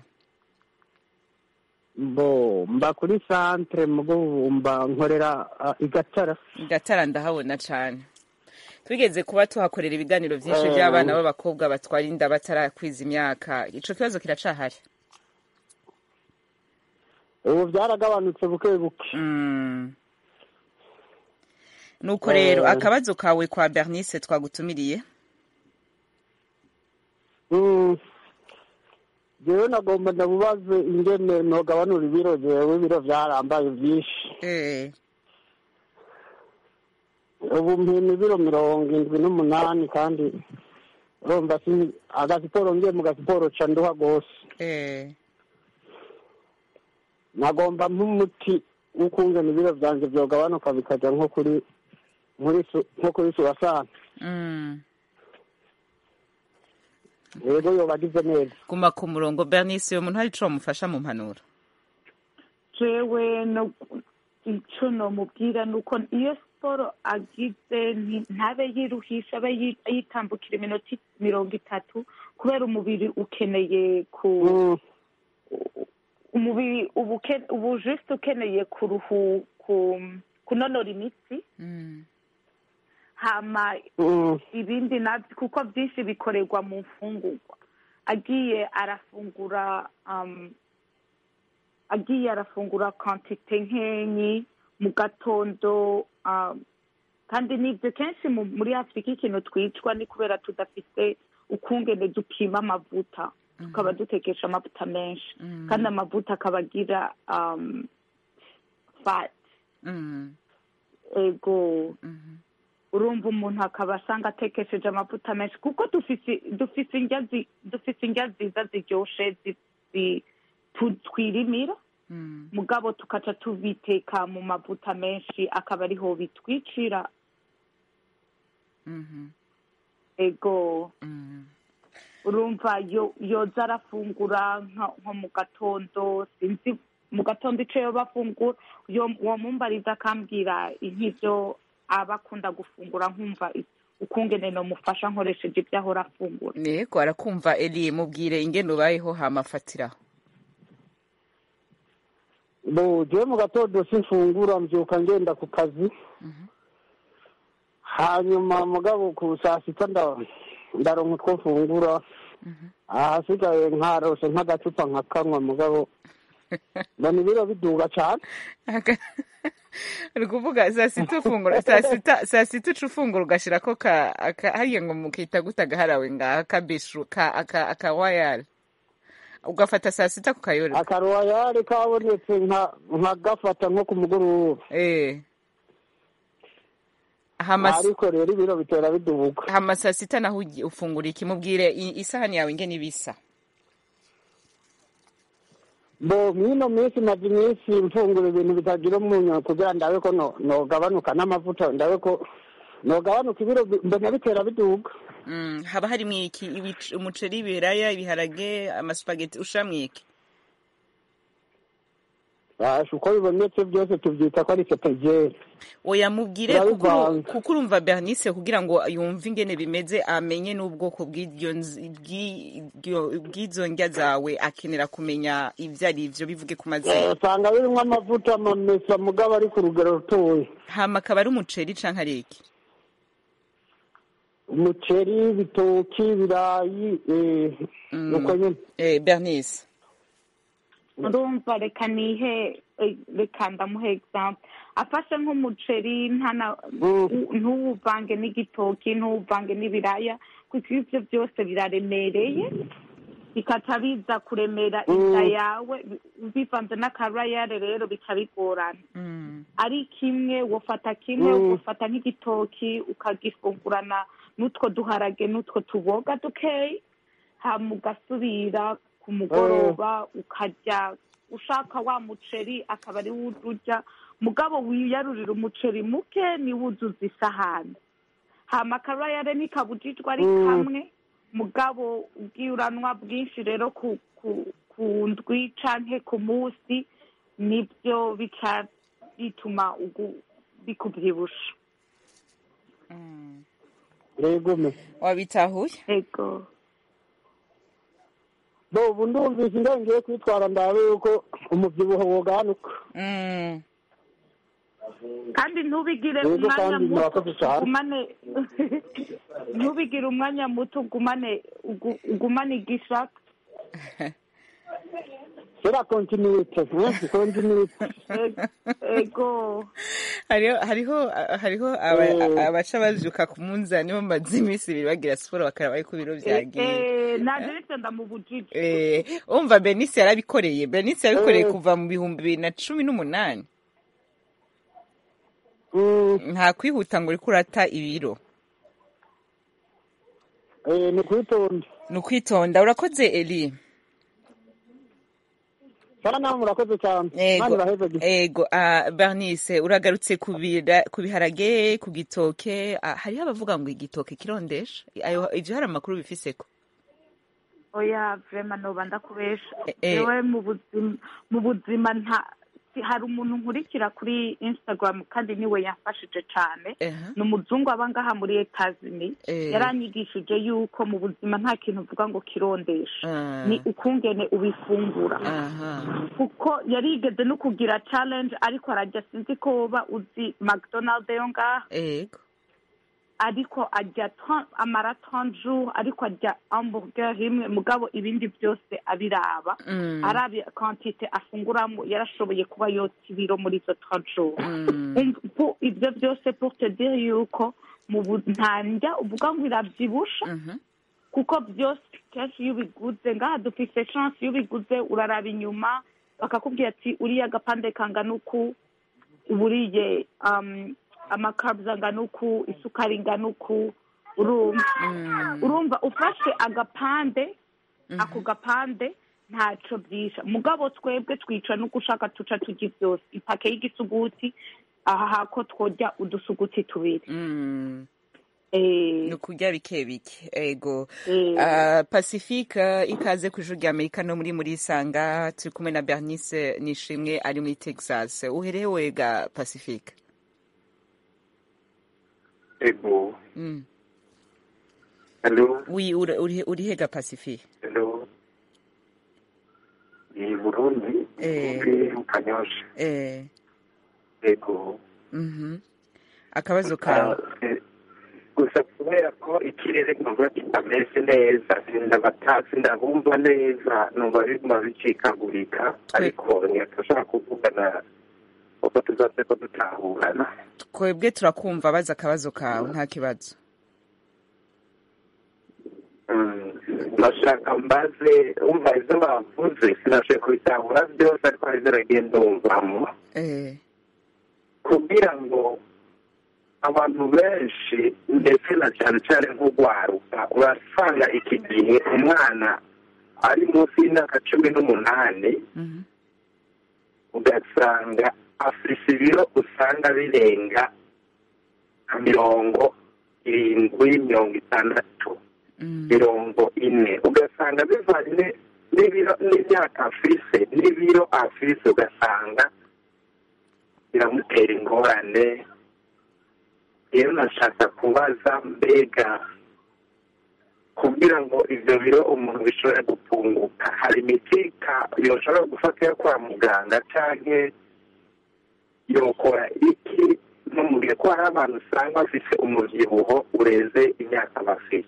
S11: Bo mba kuri centre mugo mba nkorera igatara.
S1: Igatara ndahabona cyane. Twigeze kuba tuhakorera ibiganiro byinshi by'abana b'abakobwa batwara inda batarakwiza imyaka. Ico kibazo kiracahari.
S11: Ubu byaragabanutse buke buke.
S1: Mm. Nuko rero akabazo kawe kwa Bernice twagutumiriye.
S11: Mm. Jewe nagomba ndabubaze ingene nogabanura ibiro jewe ibiro byarambaye byinshi.
S1: Eh.
S11: Ubu mpini ibiro mirongo indwi n'umunani kandi urumva si agasiporo ngiye mu gasiporo ca nduha gose.
S1: Eh.
S11: Nagomba nk'umuti ukungena ibiro byanje byogabanuka bikaja nko kuri muri nko kuri suwasana.
S1: Mm.
S11: Yego yo bagize neza.
S1: Kuma ku murongo Bernice yo muntu hari ico mufasha mu mpanuro.
S6: Jewe no ico no mubwira nuko iyo siporo agize ntabe yiruhisha abe yitambukira iminota mirongo itatu kubera umubiri ukeneye ku umubiri ubu juste ukeneye kuruhu kunonora imitsi. Hama ibindi nabyo kuko byinshi bikorerwa mu mfungurwa agiye arafungura um, agiye arafungura quantité nkenyi mu gatondo um, kandi nibyo kenshi muri Afrika ikintu twicwa ni kubera tudafite ukungene dupima amavuta tukaba dutekesha amavuta menshi kandi amavuta akabagira um, fat. Ego urumva umuntu akaba asanga atekesheje amavuta menshi kuko dufise dufise indya dufise indya nziza ziryoshe twirimira mugabo tukaca tubiteka mu mavuta menshi akaba ariho bitwicira. Ego urumva yoza arafungura nko mu gatondo sinzi mu gatondo ico yo bafungura uwo mumbariza akambwira nk'ivyo abakunda gufungura nkumva ukungene no mufasha nkoresheje ibyo ahora afungura.
S1: Yego arakumva Eli mubwire ingene ubayeho hamafatiraho.
S11: Bo je mu gatondo sinfungura mbyuka ngenda ku kazi. Hanyuma mugabo ku saa sita ndaronka utwo mfungura. Ahasigaye nkarose nk'agacupa nkakanywa mugabo mbona ibiro biduga cyane.
S1: Uri kuvuga saa sita ufungura saa sita saa sita ufungura ugashirako ka hariya ngo mukita gutagaharawe ngaha kabishu ka aka aka wayari ugafata saa sita ku kayore
S11: akarwayari kabonetse nka nkagafata nko ku mugoroba.
S1: Eh hama
S11: ariko rero ibiro bitera bidubuka.
S1: Hama saa sita naho ufungura iki mubwire isahani yawe ingene ibisa.
S11: Bo mino misi maji misi mfungura ibintu bitagira umunyu kugira ndawe ko no no gabanuka n'amavuta ndawe ko no gabanuka ibiro mbona bitera biduga.
S1: Mm haba hari mwiki umuceri ibiraya ibiharage amaspaghetti ushamwiki.
S11: basha uko bibonetse byose tubyita ko ari ketogene.
S1: Oya mubwire kuko urumva Bernice kugira ngo yumve ingene bimeze amenye n'ubwoko bw'iryo bw'izo ndya zawe akenera kumenya ivyo ari ivyo bivuge ku mazina.
S11: Usanga birimwo amavuta amamesa mugabo ari ku rugero rutoya.
S1: Hama akaba ari umuceri canke ari iki?
S11: Umuceri, ibitoki, ibirayi, nuko nyene.
S1: Eh, Bernice.
S6: Ndumva reka nihe reka ndamuhe example afashe nk'umuceri ntana ntuwuvange n'igitoki ntuwuvange n'ibiraya kuko ivyo byose biraremereye bikaca biza kuremera inda yawe bivanze n'akarayare rero bica bigorana ari kimwe wofata kimwe ugafata nk'igitoki ukagifungurana n'utwo duharage n'utwo tuboga dukeyi hama ugasubira ku mugoroba ukarya ushaka wa muceri akaba ari wurya mugabo wiyarurira umuceri muke ni wuzuza isahani hama akarayare nikabujijwe ari kamwe mugabo ubwiuranwa bwinshi rero ku ku ndwi canke ku munsi nibyo bica bituma bikuvyibusha.
S11: Yego me
S1: wabitahuye?
S6: Yego.
S11: Bo bundumvise ngiye kwitwara ndabe yuko umuvyibuho woganuka.
S1: Mm.
S6: Kandi ntubigire umwanya muto ugumane ntubigire umwanya muto ugumane ugumane igishaka.
S11: Sera continuity, eh? Continuity.
S6: Ego.
S1: Hariho hariho hariho abaca bajuka ku munzani bo mazi imisi bibagira siporo bakaraba yuko biro vyagiye.
S6: Eh, naje ndamubujije.
S1: Eh, umva Bernice yarabikoreye. Bernice yabikoreye kuva mu bihumbi bibiri na cumi n'umunani. Nta kwihuta ngo uriko urata ibiro.
S11: Eh, ni kwitonda.
S1: Ni kwitonda. Urakoze Eli.
S11: Sana murakoze cyane.
S1: Ego, ego uh, Bernice uragarutse kubira kubiharage ku gitoke uh, hariho abavuga ngo igitoke kirondesha ayo ivyo hari amakuru bifiseko.
S6: Oya vraiment no banda kubesha. Ewe mu buzima mu buzima nta hari umuntu nkurikira kuri Instagram kandi niwe yafashije cyane no muzungu abangaha muri Etazini yaranyigishije yuko mu buzima nta kintu uvuga ngo kirondesha ni ukungene ubifungura kuko yarigeze no kugira challenge ariko arajya sinzi ko woba uzi McDonald's yo ngaha
S1: ego
S6: ariko ajya amara trente jours ariko ajya hamburger rimwe mugabo ibindi byose abiraba mm. arabi quantité afunguramo yarashoboye kuba yotsa ibiro muri zo trente jours mm. um, ibyo byose pour te dire yuko mu ntanja uvuga ngo irabyibusha mm -hmm. kuko byose kenshi iyo ubiguze ngaha dufise chance iyo ubiguze uraraba inyuma bakakubwira ati uriya gapande kangana uku uburiye um, amakabs angana uku isukari ingana uku urumva mm. urumva ufashe agapande mm -hmm. ako gapande ntaco byisha mugabo twebwe twica no gushaka tuca tugi byose ipake y'igisuguti aha hako twojya udusuguti tubiri
S1: mm.
S6: eh
S1: nukurya bike bike ego eh. uh, Pacifique ikaze ku ijuru ry'Amerika no muri muri Sanga turi kumwe na Bernice Nishimwe ari muri Texas uherewe ga Pacifique.
S12: Ego.
S1: Mm.
S12: Hello.
S1: Oui, uri uri hega Pacifique.
S12: Hello. Ni Burundi.
S1: Eh.
S12: Kanyosha.
S1: Eh.
S12: Ego.
S1: Mhm. Akabazo ka
S12: gusa kubera ko ikirere nkumva kitameze neza sindabatasi ndabumva neza numva biguma bicikagurika ariko ntiyashaka kuvugana uko tuzaze ko dutahurana.
S1: Twebwe turakumva baza akabazo kawe nta kibazo.
S12: Nashaka mbaze umva izo bavuze sinashoboye kubitahura byose ariko hari ziragenda wumvamo kugira ngo abantu benshi ndetse na cyane cyane nk'ugwaruka urasanga iki gihe umwana ari munsi y'imyaka cumi n'umunani ugasanga afise ibiro usanga birenga mirongo irindwi mirongo itandatu mirongo ine ugasanga bivanye n'ibiro n'imyaka afise n'ibiro afise ugasanga biramutera ingorane. Rero nashaka kubaza mbega kugira ngo ivyo biro umuntu bishobore gupunguka hari imiti yoshobora gufata yo kwa muganga canke yokora iki numubwiye ko hari abantu usanga bafise umuvyibuho ureze imyaka bafise.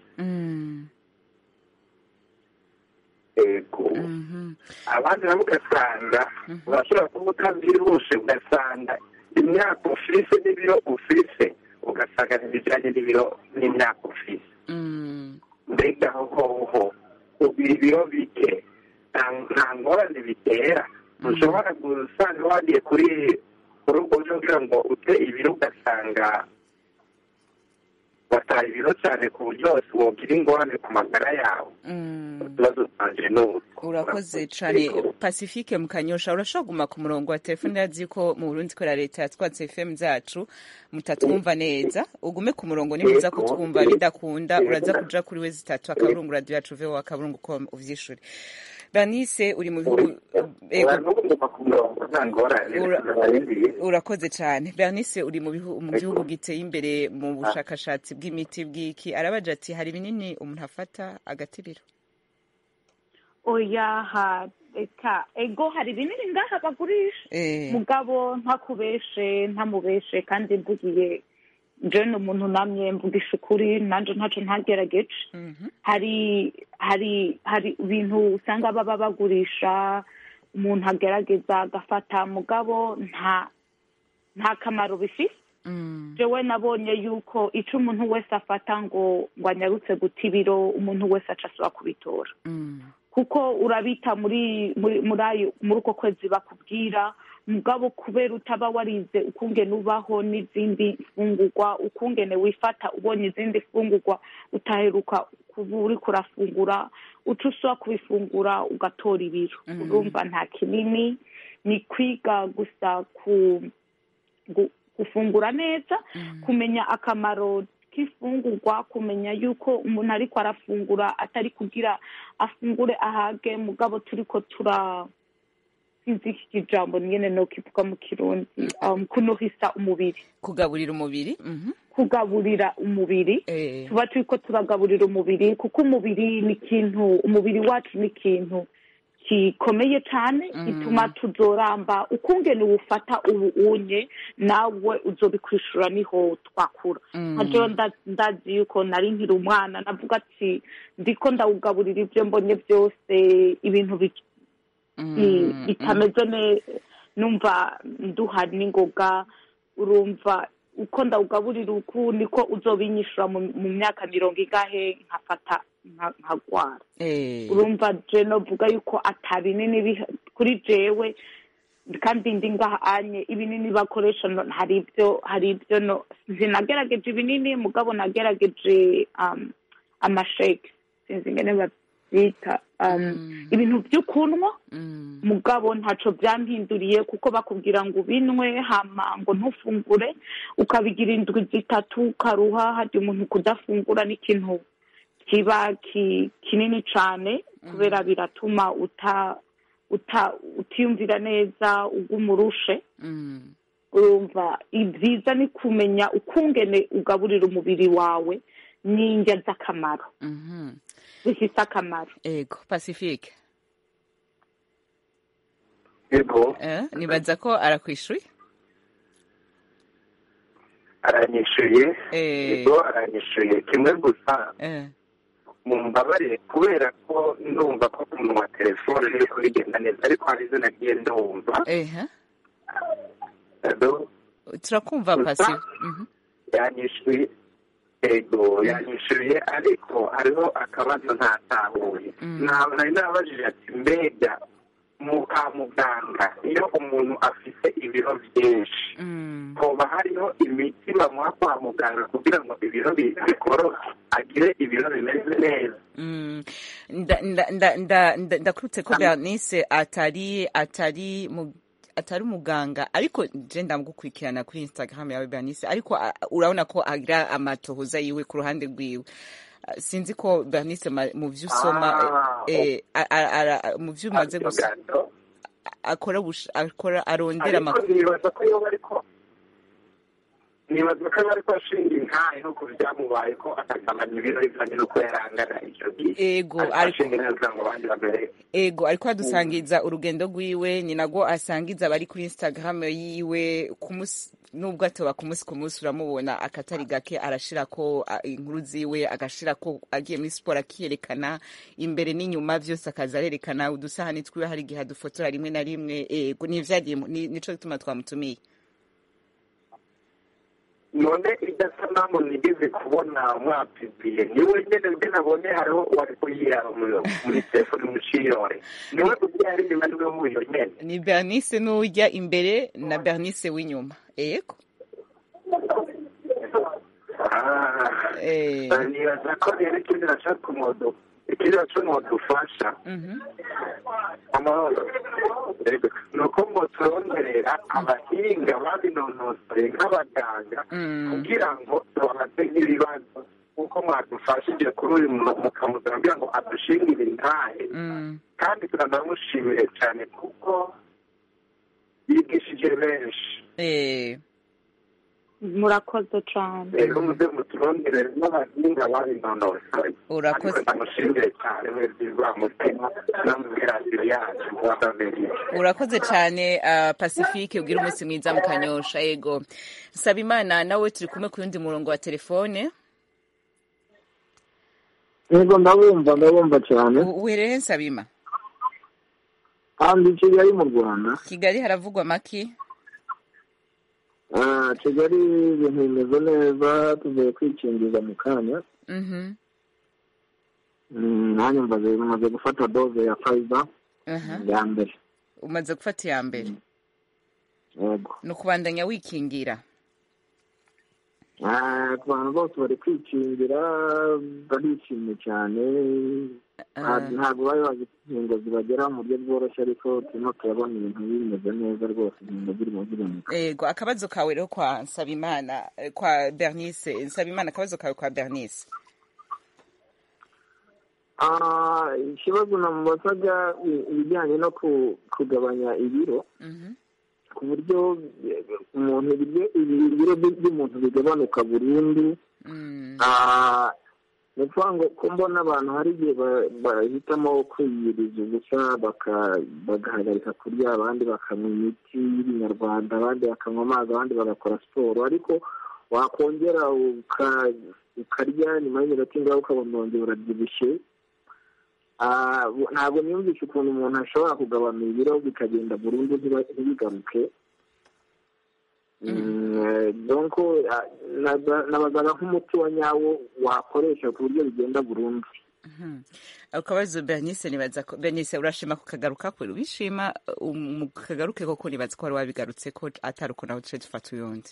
S12: Ego abandi nabo ugasanga urashobora kuba utavyibushe ugasanga imyaka ufise n'ibiro ufise ugasanga ntibijanye n'ibiro n'imyaka ufise. Mbega hoho ugira ibiro bike nta ngorane bitera ushobora gusanga wagiye kuri urugo kugira ngo ute ibiro ugasanga wataye ibiro cyane ku buryo wose wogira ingorane ku magara yawe. Utubazo twanje n'ubu
S1: urakoze cane Pacifique mu Kanyosha urashobora kuguma ku murongo wa telefone yazi ko mu Burundi ko leta yatwatse F M zacu mutatwumva neza ugume ku murongo nimuza kutwumva bidakunda uraza kuja kuri we zitatu akaburungu radio yacu V O akaburungu ko uvyishure. Bernice uri mu bihugu urakoze cyane. Bernice uri mu gihugu giteye imbere mu bushakashatsi bw'imiti bw'iki arabaje ati hari binini umuntu afata agatiriro?
S6: Oya ha eka ego hari binini ngaha bagurisha mugabo ntakubeshe ntamubeshe kandi mvugiye je n'umuntu namye mvugisha ukuri nanje ntaco ntagerageje. hari hari hari ibintu usanga baba bagurisha umuntu agerageza agafata mugabo nta nta kamaro bifise. jewe nabonye yuko ico umuntu wese afata ngo ngo anyarutse guta ibiro umuntu wese aca asubira kubitora kuko urabita muri muri muri uko kwezi bakubwira mugabo kubera utaba warize ukungene ubaho n'izindi fungurwa ukungene wifata ubonye izindi fungurwa utaheruka kuba uri kurafungura uca usubira kubifungura ugatora ibiro. urumva nta kinini ni kwiga gusa ku gufungura neza kumenya akamaro k'ifungurwa kumenya yuko umuntu ariko arafungura atari kugira afungure ahage mugabo turiko tura iki kijambo nyene no kivuga mu Kirundi um, kunohisa umubiri
S1: kugaburira umubiri
S6: mhm kugaburira umubiri eh. tuba turiko turagaburira umubiri kuko umubiri ni kintu umubiri wacu ni kintu kikomeye cyane ituma tuzoramba ukungene ufata ubu unye nawe uzobikwishura niho twakura nkaje ndazi yuko nari nkiri umwana navuga ati ndiko ndawugaburira ibyo mbonye byose ibintu bitameze ne numva nduhari n'ingoga urumva uko ndawugaburira uku niko uzobinyishura mu myaka mirongo ingahe nkafata nkagwara urumva je novuga yuko atabinini kuri jewe kandi ndi ngaha anye ibinini bakoresha hari ibyo hari ibyo no sinagerageje ibinini mugabo nagerageje um, amashake sinzi ngene babyita um, ibintu by'ukunwa mugabo ntaco byampinduriye kuko bakubwira ngo binwe hama ngo ntufungure ukabigira indwi zitatu karuha hadi umuntu kudafungura n'ikintu kiba ki, kinini cyane kubera biratuma uta uta utiyumvira neza ugumurushe urumva ibyiza ni kumenya ukungene ugaburira umubiri wawe n'indya z'akamaro bifite akamaro.
S1: Ego Pacifique
S12: ego
S1: eh nibaza ko arakwishuye
S12: aranyishuye ego aranyishuye kimwe gusa
S1: eh
S12: mumbabare kubera ko ndumva ko ku munwa wa telefone iri kubigenda neza ariko hari izo nagiye ndumva
S1: ehe
S12: ego
S1: turakumva Pasi
S12: yanyishuye ego yanyishuye ariko hariho akabazo ntatahuye nari nabajije ati mbega muka muganga iyo umuntu afite ibiro byinshi hoba hariho imiti bamuha kwa muganga kugira ngo ibiro bikorohe agire ibiro bimeze
S1: neza. Ndakurutse ko Bernice atari atari atari umuganga ariko je ndamugukurikirana kuri Instagram yawe Bernice ariko urabona ko agira amatohoza yiwe ku ruhande rwiwe sinzi ko Bernice mu vyo usoma eh mu vyo umaze gusa akora akora arondera
S12: amakuru nibaza ko yo bariko nibaza ko bariko ashinga intahe no kuvyamubaye ko atagabanya ibiro ivanye no kuyarangana icyo gihe
S1: ego ariko ego ariko adusangiza urugendo rwiwe ni nago asangiza bari kuri Instagram yiwe kumus nubwo atoba kumunsi ku munsi uramubona akatari gake arashira ko inkuru ziwe agashira ko agiye muri sport akiyerekana imbere n'inyuma vyose akazarerekana udusahani twiwe hari gihe dufotora rimwe na rimwe ego ni vyari nico gituma twamutumiye
S12: none idasanamu nigeze kubona mwapipiye niwe nyene bwe nabonye hariho wari kuyira muri telefone muciyore niwe kubyari ni bandi bo muyo nyene
S1: ni Bernice n'ujya imbere na Bernice w'inyuma ego
S12: ah eh nibaza ko rero ikindi nashaka kumodo ikindi cy'umudufasha mhm amahoro nuko motoronderera abahinga babinonosore nk'abaganga kugira ngo tubaze nk'ibibazo uko mwadufashije kuri uyu mukamuza kugira ngo adushingire intahe kandi turanamushimire cyane kuko yigishije benshi
S1: eh
S6: murakoze cyane
S12: rero muze muturondere n'abahinga babinonosore
S1: urakoze
S12: ndamushimire cyane mwebwe mutima n'amubwiragiro yacu mwabamereye
S1: urakoze cyane uh, Pacifique ugira umunsi mwiza mu Kanyosha yego Sabimana nawe turi kumwe ku yundi murongo wa telefone
S11: yego ndabumva ndabumva cyane
S1: uhereye Sabima
S11: kandi Kigali mu Rwanda
S1: Kigali haravugwa maki
S11: ah Kigali ibintu bimeze neza tuvuye kwikingiza mu kanya
S1: mhm
S11: nanjye mbaze maze gufata dose ya Pfizer ya mbere
S1: umaze gufata ya mbere
S11: yego
S1: no kubandanya wikingira
S11: ah abantu bose bari kwikingira barishimye cyane ntabwo bari bazi ingingo zibagera mu buryo bworoshye ariko turimo turabona ibintu bimeze neza rwose ingingo ziri mu zirimo
S1: yego akabazo kawe rero kwa Nsabimana kwa Bernice Nsabimana akabazo kawe kwa Bernice
S11: ah ikibazo namubazaga ibijyanye no kugabanya ibiro ku buryo umuntu ibiro by'umuntu bigabanuka burundu ah ni ukuvuga ngo ko mbona abantu hari igihe bahitamo kwiyiriza ubusa bagahagarika kurya abandi bakanywa imiti y'ibinyarwanda abandi bakanywa amazi abandi bagakora siporo ariko wakongera ukarya nyuma y'iminota ingahe ukabona wongera urabyibushye ntabwo niyumvisha ukuntu umuntu ashobora kugabanya ibiro bikagenda burundu ntibigaruke donc nabazaga nk'umuti wa nyawo wakoresha ku buryo bigenda burundu
S1: akabazo Bernice nibaza ko Bernice urashima kukagaruka kwe wishima mu kagaruke koko nibaza ko wari wabigarutse ko ataruko nawe tuje dufata uyundi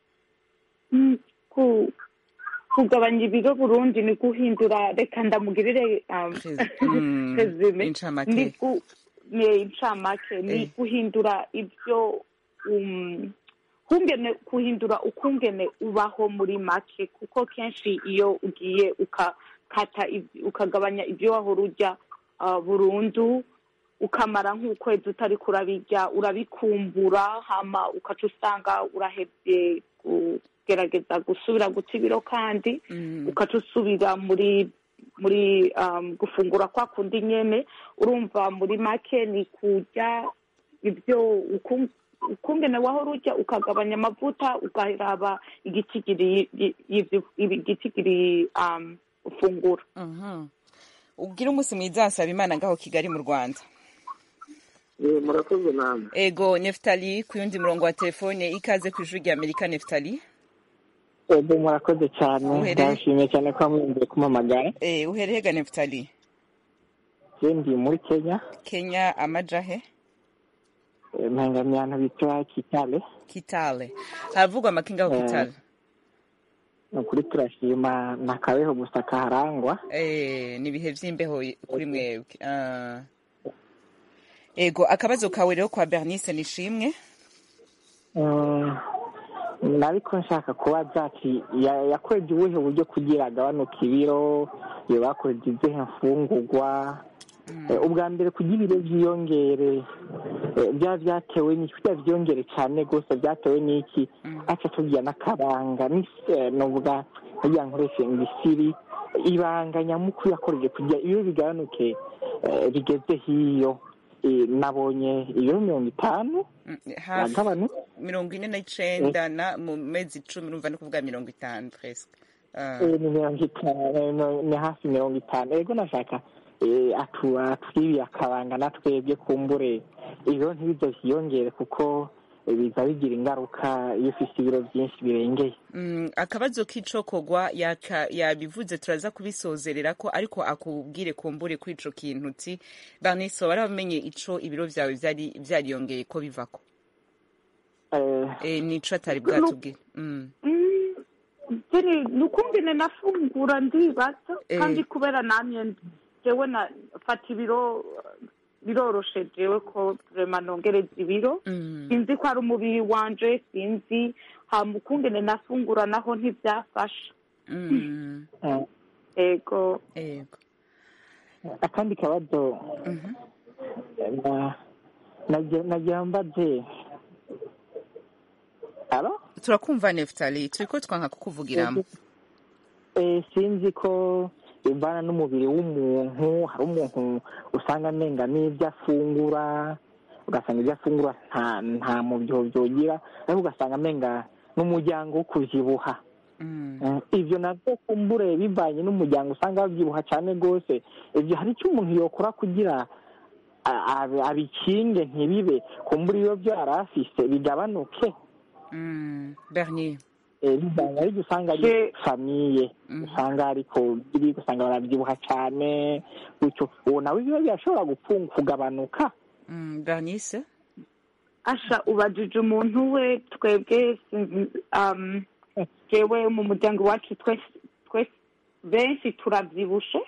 S6: ku kugabanya ibiro Burundi ni guhindura reka ndamugirire resume
S1: incamake
S6: ni incamake ni guhindura ibyo kungene kuhindura ukungene ubaho muri make kuko kenshi iyo ugiye ukakata ukagabanya ibyo wahora urya burundu ukamara nk'ukwezi utari kurabirya urabikumbura hama ukaca usanga urahebye kugerageza gusubira guta ibiro kandi ukaca usubira muri muri gufungura kwa kundi nyene urumva muri make ni kurya ibyo ukungene wahora urya ukagabanya amavuta ukaraba igitigiri igitigiri ufungura
S1: ugira umunsi mwiza Nsabimana ngaho Kigali mu Rwanda
S11: murakoze namwe
S1: ego Neftali ku yundi murongo wa telefone ikaze ku ijwi rya Amerika Neftali
S13: ego murakoze cyane ndashimye cyane ko mwumviye kumamagara
S1: eh uhereye ga Neftali
S13: ndi muri Kenya
S1: Kenya amajahe
S13: Mpangamyana bitwa Kitale
S1: Kitale havugwa makinga ku Kitale
S13: kuri turashima nakabeho gusa kaharangwa
S1: eh ni bihe vy'imbeho kuri mwebwe ah ego akabazo kawe rero kwa Bernice nishimwe
S13: mm nariko nshaka kubaza ati yakoreje ubuhe buryo kugira agabanuka ibiro iyo bakoreje izihe mfungurwa ubwa mbere kugira ibiro vyiyongere bya vyatewe n'iki kugira vyiyongere cane gose vyatewe n'iki aca tugira n'akabanga novuga kugira nkoreshe ingisiri ibanga nyamukuru yakoreje kugira iyo bigabanuke bigeze hiyo nabonye ibiro mirongo itanu
S1: mirongo ine n'icenda na mu mezi icumi urumva no kuvuga mirongo itanu presque
S13: ni mirongo itanu ni hafi mirongo itanu ego nashaka atwibiye akabanga natwebwe kumbure ibiro ntibizo vyiyongere kuko biza bigira ingaruka iyo ufise ibiro vyinshi birengeye
S1: akabazo k'icokogwa yabivuze turaza kubisozerera ko ariko akubwire kumbure kuri ico kintu uti Bernice waramenye ico ibiro vyawe vyari vyariyongeye ko bivako nico atari bwatubwire
S6: nukumbine nafungura ndibaza kandi kubera namye jewe nafata ibiro biroroshe jewe ko vraiment nongereza ibiro sinzi ko ari umubiri wanje sinzi hama ukungene nafungura naho ntivyafasha ego
S1: ego
S13: akandi kabazo nagira mbaze alo
S1: turakumva Neftali turiko twanka kukuvugiramo
S13: sinzi ko bivana n'umubiri w'umuntu hari umuntu usanga amenga n'ibyo afungura ugasanga ibyo afungura nta nta mubyiho byogira ariko ugasanga amenga n'umuryango wo kuvyibuha ivyo navyo kumbure bivanye n'umuryango usanga babyibuha cyane rwose ivyo hari icyo umuntu yokora kugira abikinge ntibibe kumbura iyo byo arafise bigabanuke
S1: Bernier
S13: bivanye ariko usanga ari famiye usanga ariko biri usanga barabyibuha cyane gutyo uwo nawe biba birashobora gupfunga kugabanuka
S1: Bernice
S6: asha ubajije umuntu we twebwe um jewe mu muryango wacu twese twese benshi turabyibushe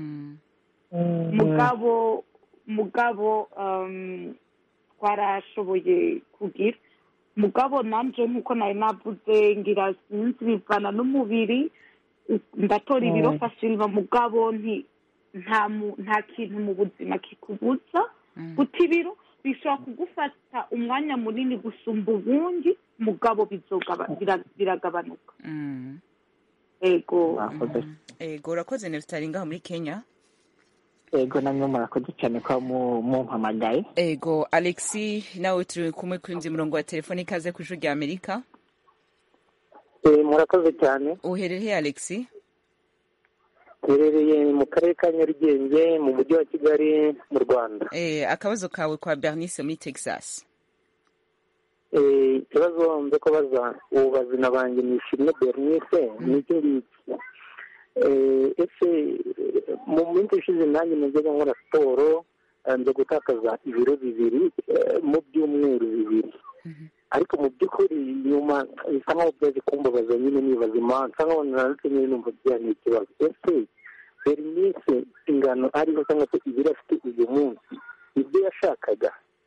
S6: mugabo mugabo um twarashoboye kugira mugabo nanje nkuko nari navuze ngira sinzi bivana n'umubiri ndatora ibiro fasilva mugabo nti nta nta kintu mu buzima kikubuza guta ibiro bishobora kugufata umwanya munini gusumba ubundi mugabo bizogaba biragabanuka ego
S1: ego urakoze Neftali ngaho muri Kenya
S13: ego namwe murakoze cyane ko mumpamagaye
S1: ego Alexi nawe turi kumwe kuri ndi murongo wa telefone ikaze ku ijwi rya Amerika
S12: eh murakoze cyane
S1: uherereye Alexi
S12: herereye mu karere ka Nyarugenge mu mujyi wa Kigali mu Rwanda
S1: eh akabazo kawe kwa Bernice muri Texas
S12: eh ikibazo nze ko baza ubazina banjye nishimye Bernice n'iki ngiki ese mu minsi ishize nanjye najyaga nkora siporo nza gutakaza ibiro bibiri mu byumweru bibiri ariko mu by'ukuri nyuma bisa nkaho byaje kumbabaza nyine nibaza impamvu nsa nkaho nanatse nyine numva byanye ikibazo ese Bernice ingano ariho cyangwa se ibiro afite uyu munsi ibyo yashakaga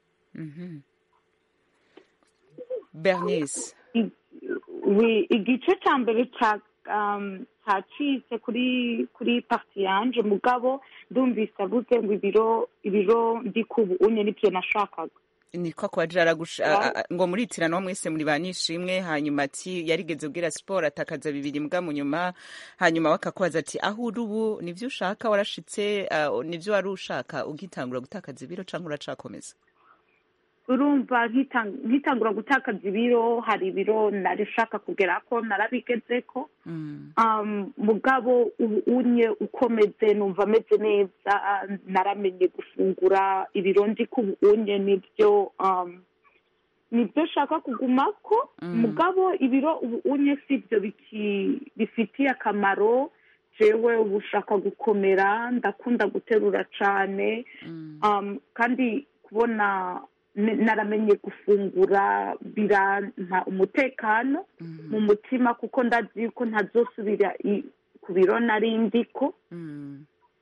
S1: Bernice
S6: igice cya mbere cya hacitse kuri kuri parti yanje mugabo ndumvise avuze ngo ibiro ibiro ndi kubu unye nibyo nashakaga
S1: niko kwajara ngo muritirana mwese muri banishimwe hanyuma ati yarigeze ubwira sport atakaza bibiri mbwa mu nyuma hanyuma bakakwaza ati aho uri ubu nivyo ushaka warashitse uh, nivyo wari ushaka ugitangura gutakaza ibiro canke uracakomeza
S6: urumva nkitangura gutakaza ibiro hari ibiro nari shaka kugera ko narabigezeko um mugabo unye ukomeze numva ameze neza naramenye gufungura ibiro ndi ku unye nibyo um nibyo shaka kugumako mugabo ibiro unye sibyo biki bifitiye akamaro jewe ubushaka gukomera ndakunda guterura cane um kandi kubona naramenye gufungura birampa umutekano mu mutima kuko ndazi ko ntazosubira ku biro nari ndiko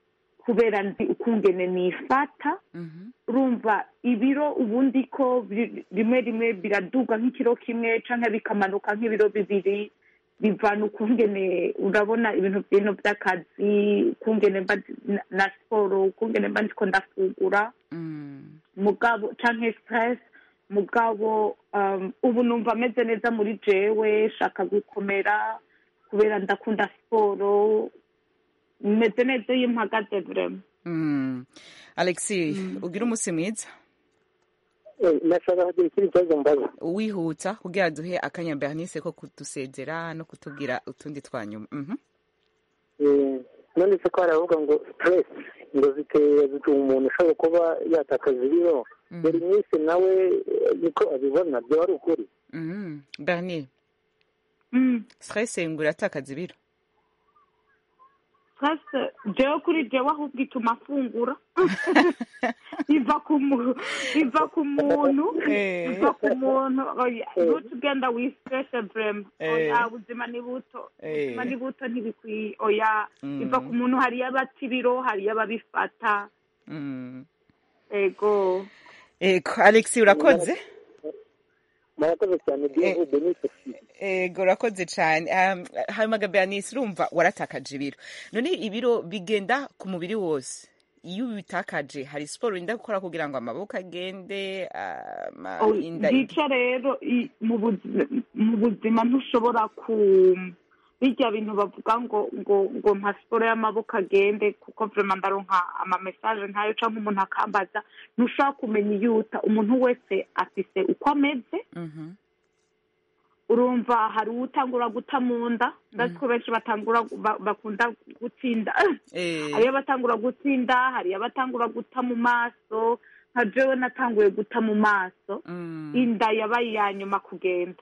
S6: kubera nzi ukungene nifata urumva ibiro ubundi ko rimwe rimwe biraduga nk'ikiro kimwe canke bikamanuka nk'ibiro bibiri bivana ukungene urabona ibintu by'ino by'akazi ukungene mba na siporo ukungene mba ndiko ndafungura mugabo canke stress mugabo um, ubu numva ameze neza muri jewe shaka gukomera kubera ndakunda siporo meze neza iyo mpagaze vrema
S1: mm. Alexis mm. ugira umunsi mwiza
S14: nashaka kugira ikindi kibazo mbaza
S1: wihuta kugira duhe akanya Bernice ko kudusezera no kutubwira utundi twanyuma mhm
S14: eh none se ko aravuga ngo stress ngo ziteye zituma umuntu ashobora kuba yatakaza ibiro buri minsi nawe niko abibona byo ari ukuri
S1: mhm Bernice
S6: mm.
S1: stress ngura atakaza ibiro
S6: stress jewe kuri jewe ahubwo ituma afungura iva ku iva ku muntu iva ku muntu ntugenda wistresse vrema oya ubuzima ni buto ubuzima ni buto ntibikwiye oya iva ku muntu hariyo abatibiro hariyo ababifata ego
S1: ego Alexis urakoze
S14: murakoze cyane byo Denise
S1: ego urakoze cyane hanyuma Bernice urumva waratakaje ibiro none ibiro bigenda ku mubiri wose iyo ubitakaje hari siporo inda gukora kugira ngo amaboko agende
S6: inda gica rero mu buzima ntushobora ku bijya bintu bavuga ngo ngo ngo nta siporo y'amaboko agende kuko vraiment ndaronka ama message ntayo cyangwa umuntu akambaza ntushaka kumenya yuta umuntu wese afise uko ameze urumva hari utangura guta mu nda ndako benshi batangura bakunda gutsinda hari abatangura gutsinda hari abatangura guta mu maso nka jewe natanguye guta mu maso inda yabaye ya nyuma kugenda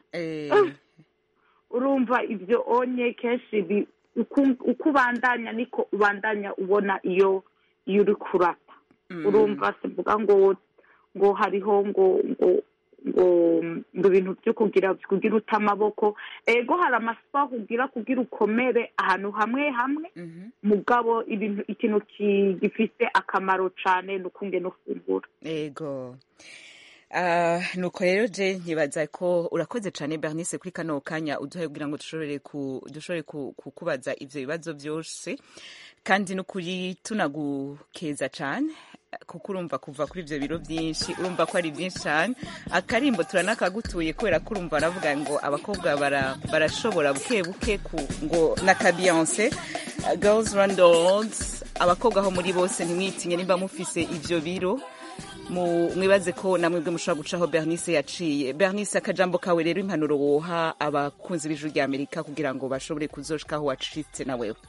S6: urumva ibyo onye kenshi uko ubandanya niko ubandanya ubona iyo iyo uri kurata urumva sivuga ngo ngo hariho ngo ngo ngo ngo ibintu byo kugira kugira uta amaboko ego hari amasipa kugira kugira ukomere ahantu hamwe hamwe mugabo ibintu ikintu gifite akamaro cyane nukunge no fungura
S1: ego Uh, nuko rero je nkibaza ko urakoze cyane Bernice kuri kano kanya uduhaye kugira ngo dushobore ku dushobore kukubaza ivyo bibazo byose kandi no kuri tunagukeza cyane kuko urumva kuva kuri ivyo biro byinshi urumva ko ari byinshi cyane akarimbo turanakagutuye kubera ko urumva aravuga ngo abakobwa bara barashobora buke buke ku ngo na Beyonce uh, Girls Run the World abakobwa ho muri bose ntimwitinye nimba mufise ivyo biro mwibaze ko namwebwe mushobora gucaho Bernice yaciye. Bernice akajambo kawe rero impanuro woha abakunzi b'ijuru rya Amerika kugira ngo bashobore kuzoshikaho wacitse na wewe.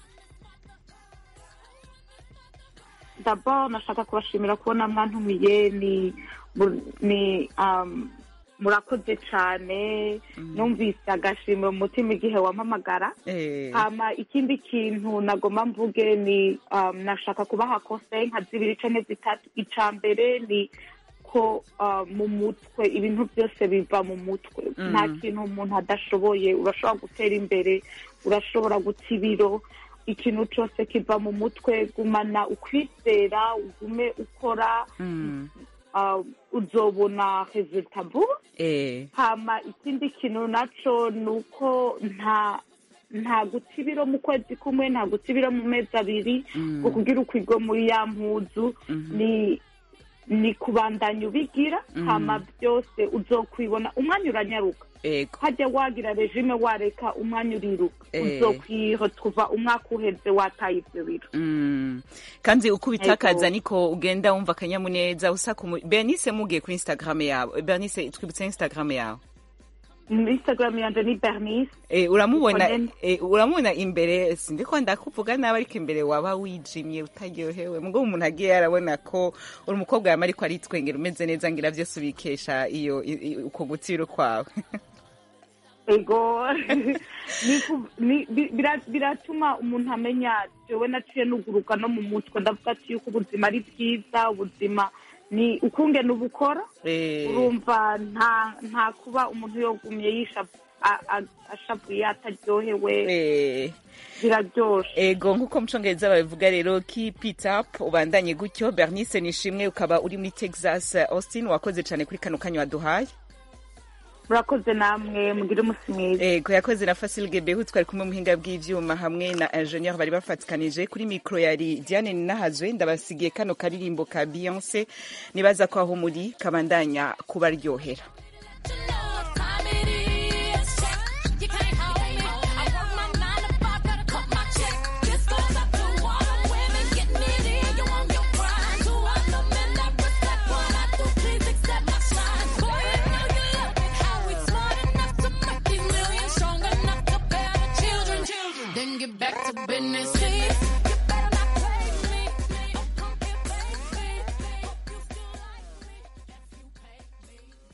S6: D'abord nashaka kubashimira kubona mwantumiye ni ni um, murakoze cyane numvise agashimwe mu mutima igihe wampamagara hama ikindi kintu nagomba mvuge ni nashaka kubaha conseil nka zibiri canke zitatu icambere ni ko mu mutwe ibintu byose biva mu mutwe nta kintu umuntu adashoboye urashobora gutera imbere urashobora guta ibiro ikintu cyose kiva mu mutwe gumana ukwizera ugume ukora Uh, uzobona resultat bu
S1: eh
S6: hama ikindi kintu naco nuko nta nta gutibiro mu kwezi kumwe nta gutibiro mu mezi abiri ngo kugira ukwigo muri ya mpuzu ni ni kubandanya ubigira hama byose uzokwibona umwanya uranyaruka hajya wagira regime wareka umwanya uriruka uzokwiretrouva umwaka uheze wataye ibyo biro
S1: kandi uko ubitakaza niko ugenda wumva akanyamuneza usa ku Bernice mugiye kuri Instagram yawe Bernice twibutse Instagram yawe
S6: Instagram yanje ni Bernice
S1: eh uramubona eh uramubona imbere sindiko ndakuvuga nabi ariko imbere waba wijimye utaryohewe mugo umuntu agiye yarabona ko uri umukobwa yamari ko ari twengera umeze neza ngira byose ubikesha iyo uko gutiro kwawe
S6: ego ni biratuma umuntu amenya jewe naciye nuguruka no mu mutwe ndavuga ati yuko ubuzima ari bwiza ubuzima ni ukungene uba ukora
S1: Eh.
S6: urumva nta nta kuba umuntu yogumye yisha ashavuye ataryohewe biraryoshe
S1: ego nk'uko mucongereza babivuga rero keep it up ubandanye gutyo. Bernice Nishimwe ukaba uri muri Texas Austin, wakoze cyane kuri kano kanya waduhaye.
S6: murakoze namwe mugire umunsi mwiza.
S1: Ego yakoze na Fasil Gebehu, twari kumwe muhinga bw'ivyuma hamwe na ingenieur bari bafatikanije kuri micro yari Diane Ninahazwe. Ndabasigiye kano karirimbo ka Beyonce nibaza ko aho muri kabandanya kubaryohera.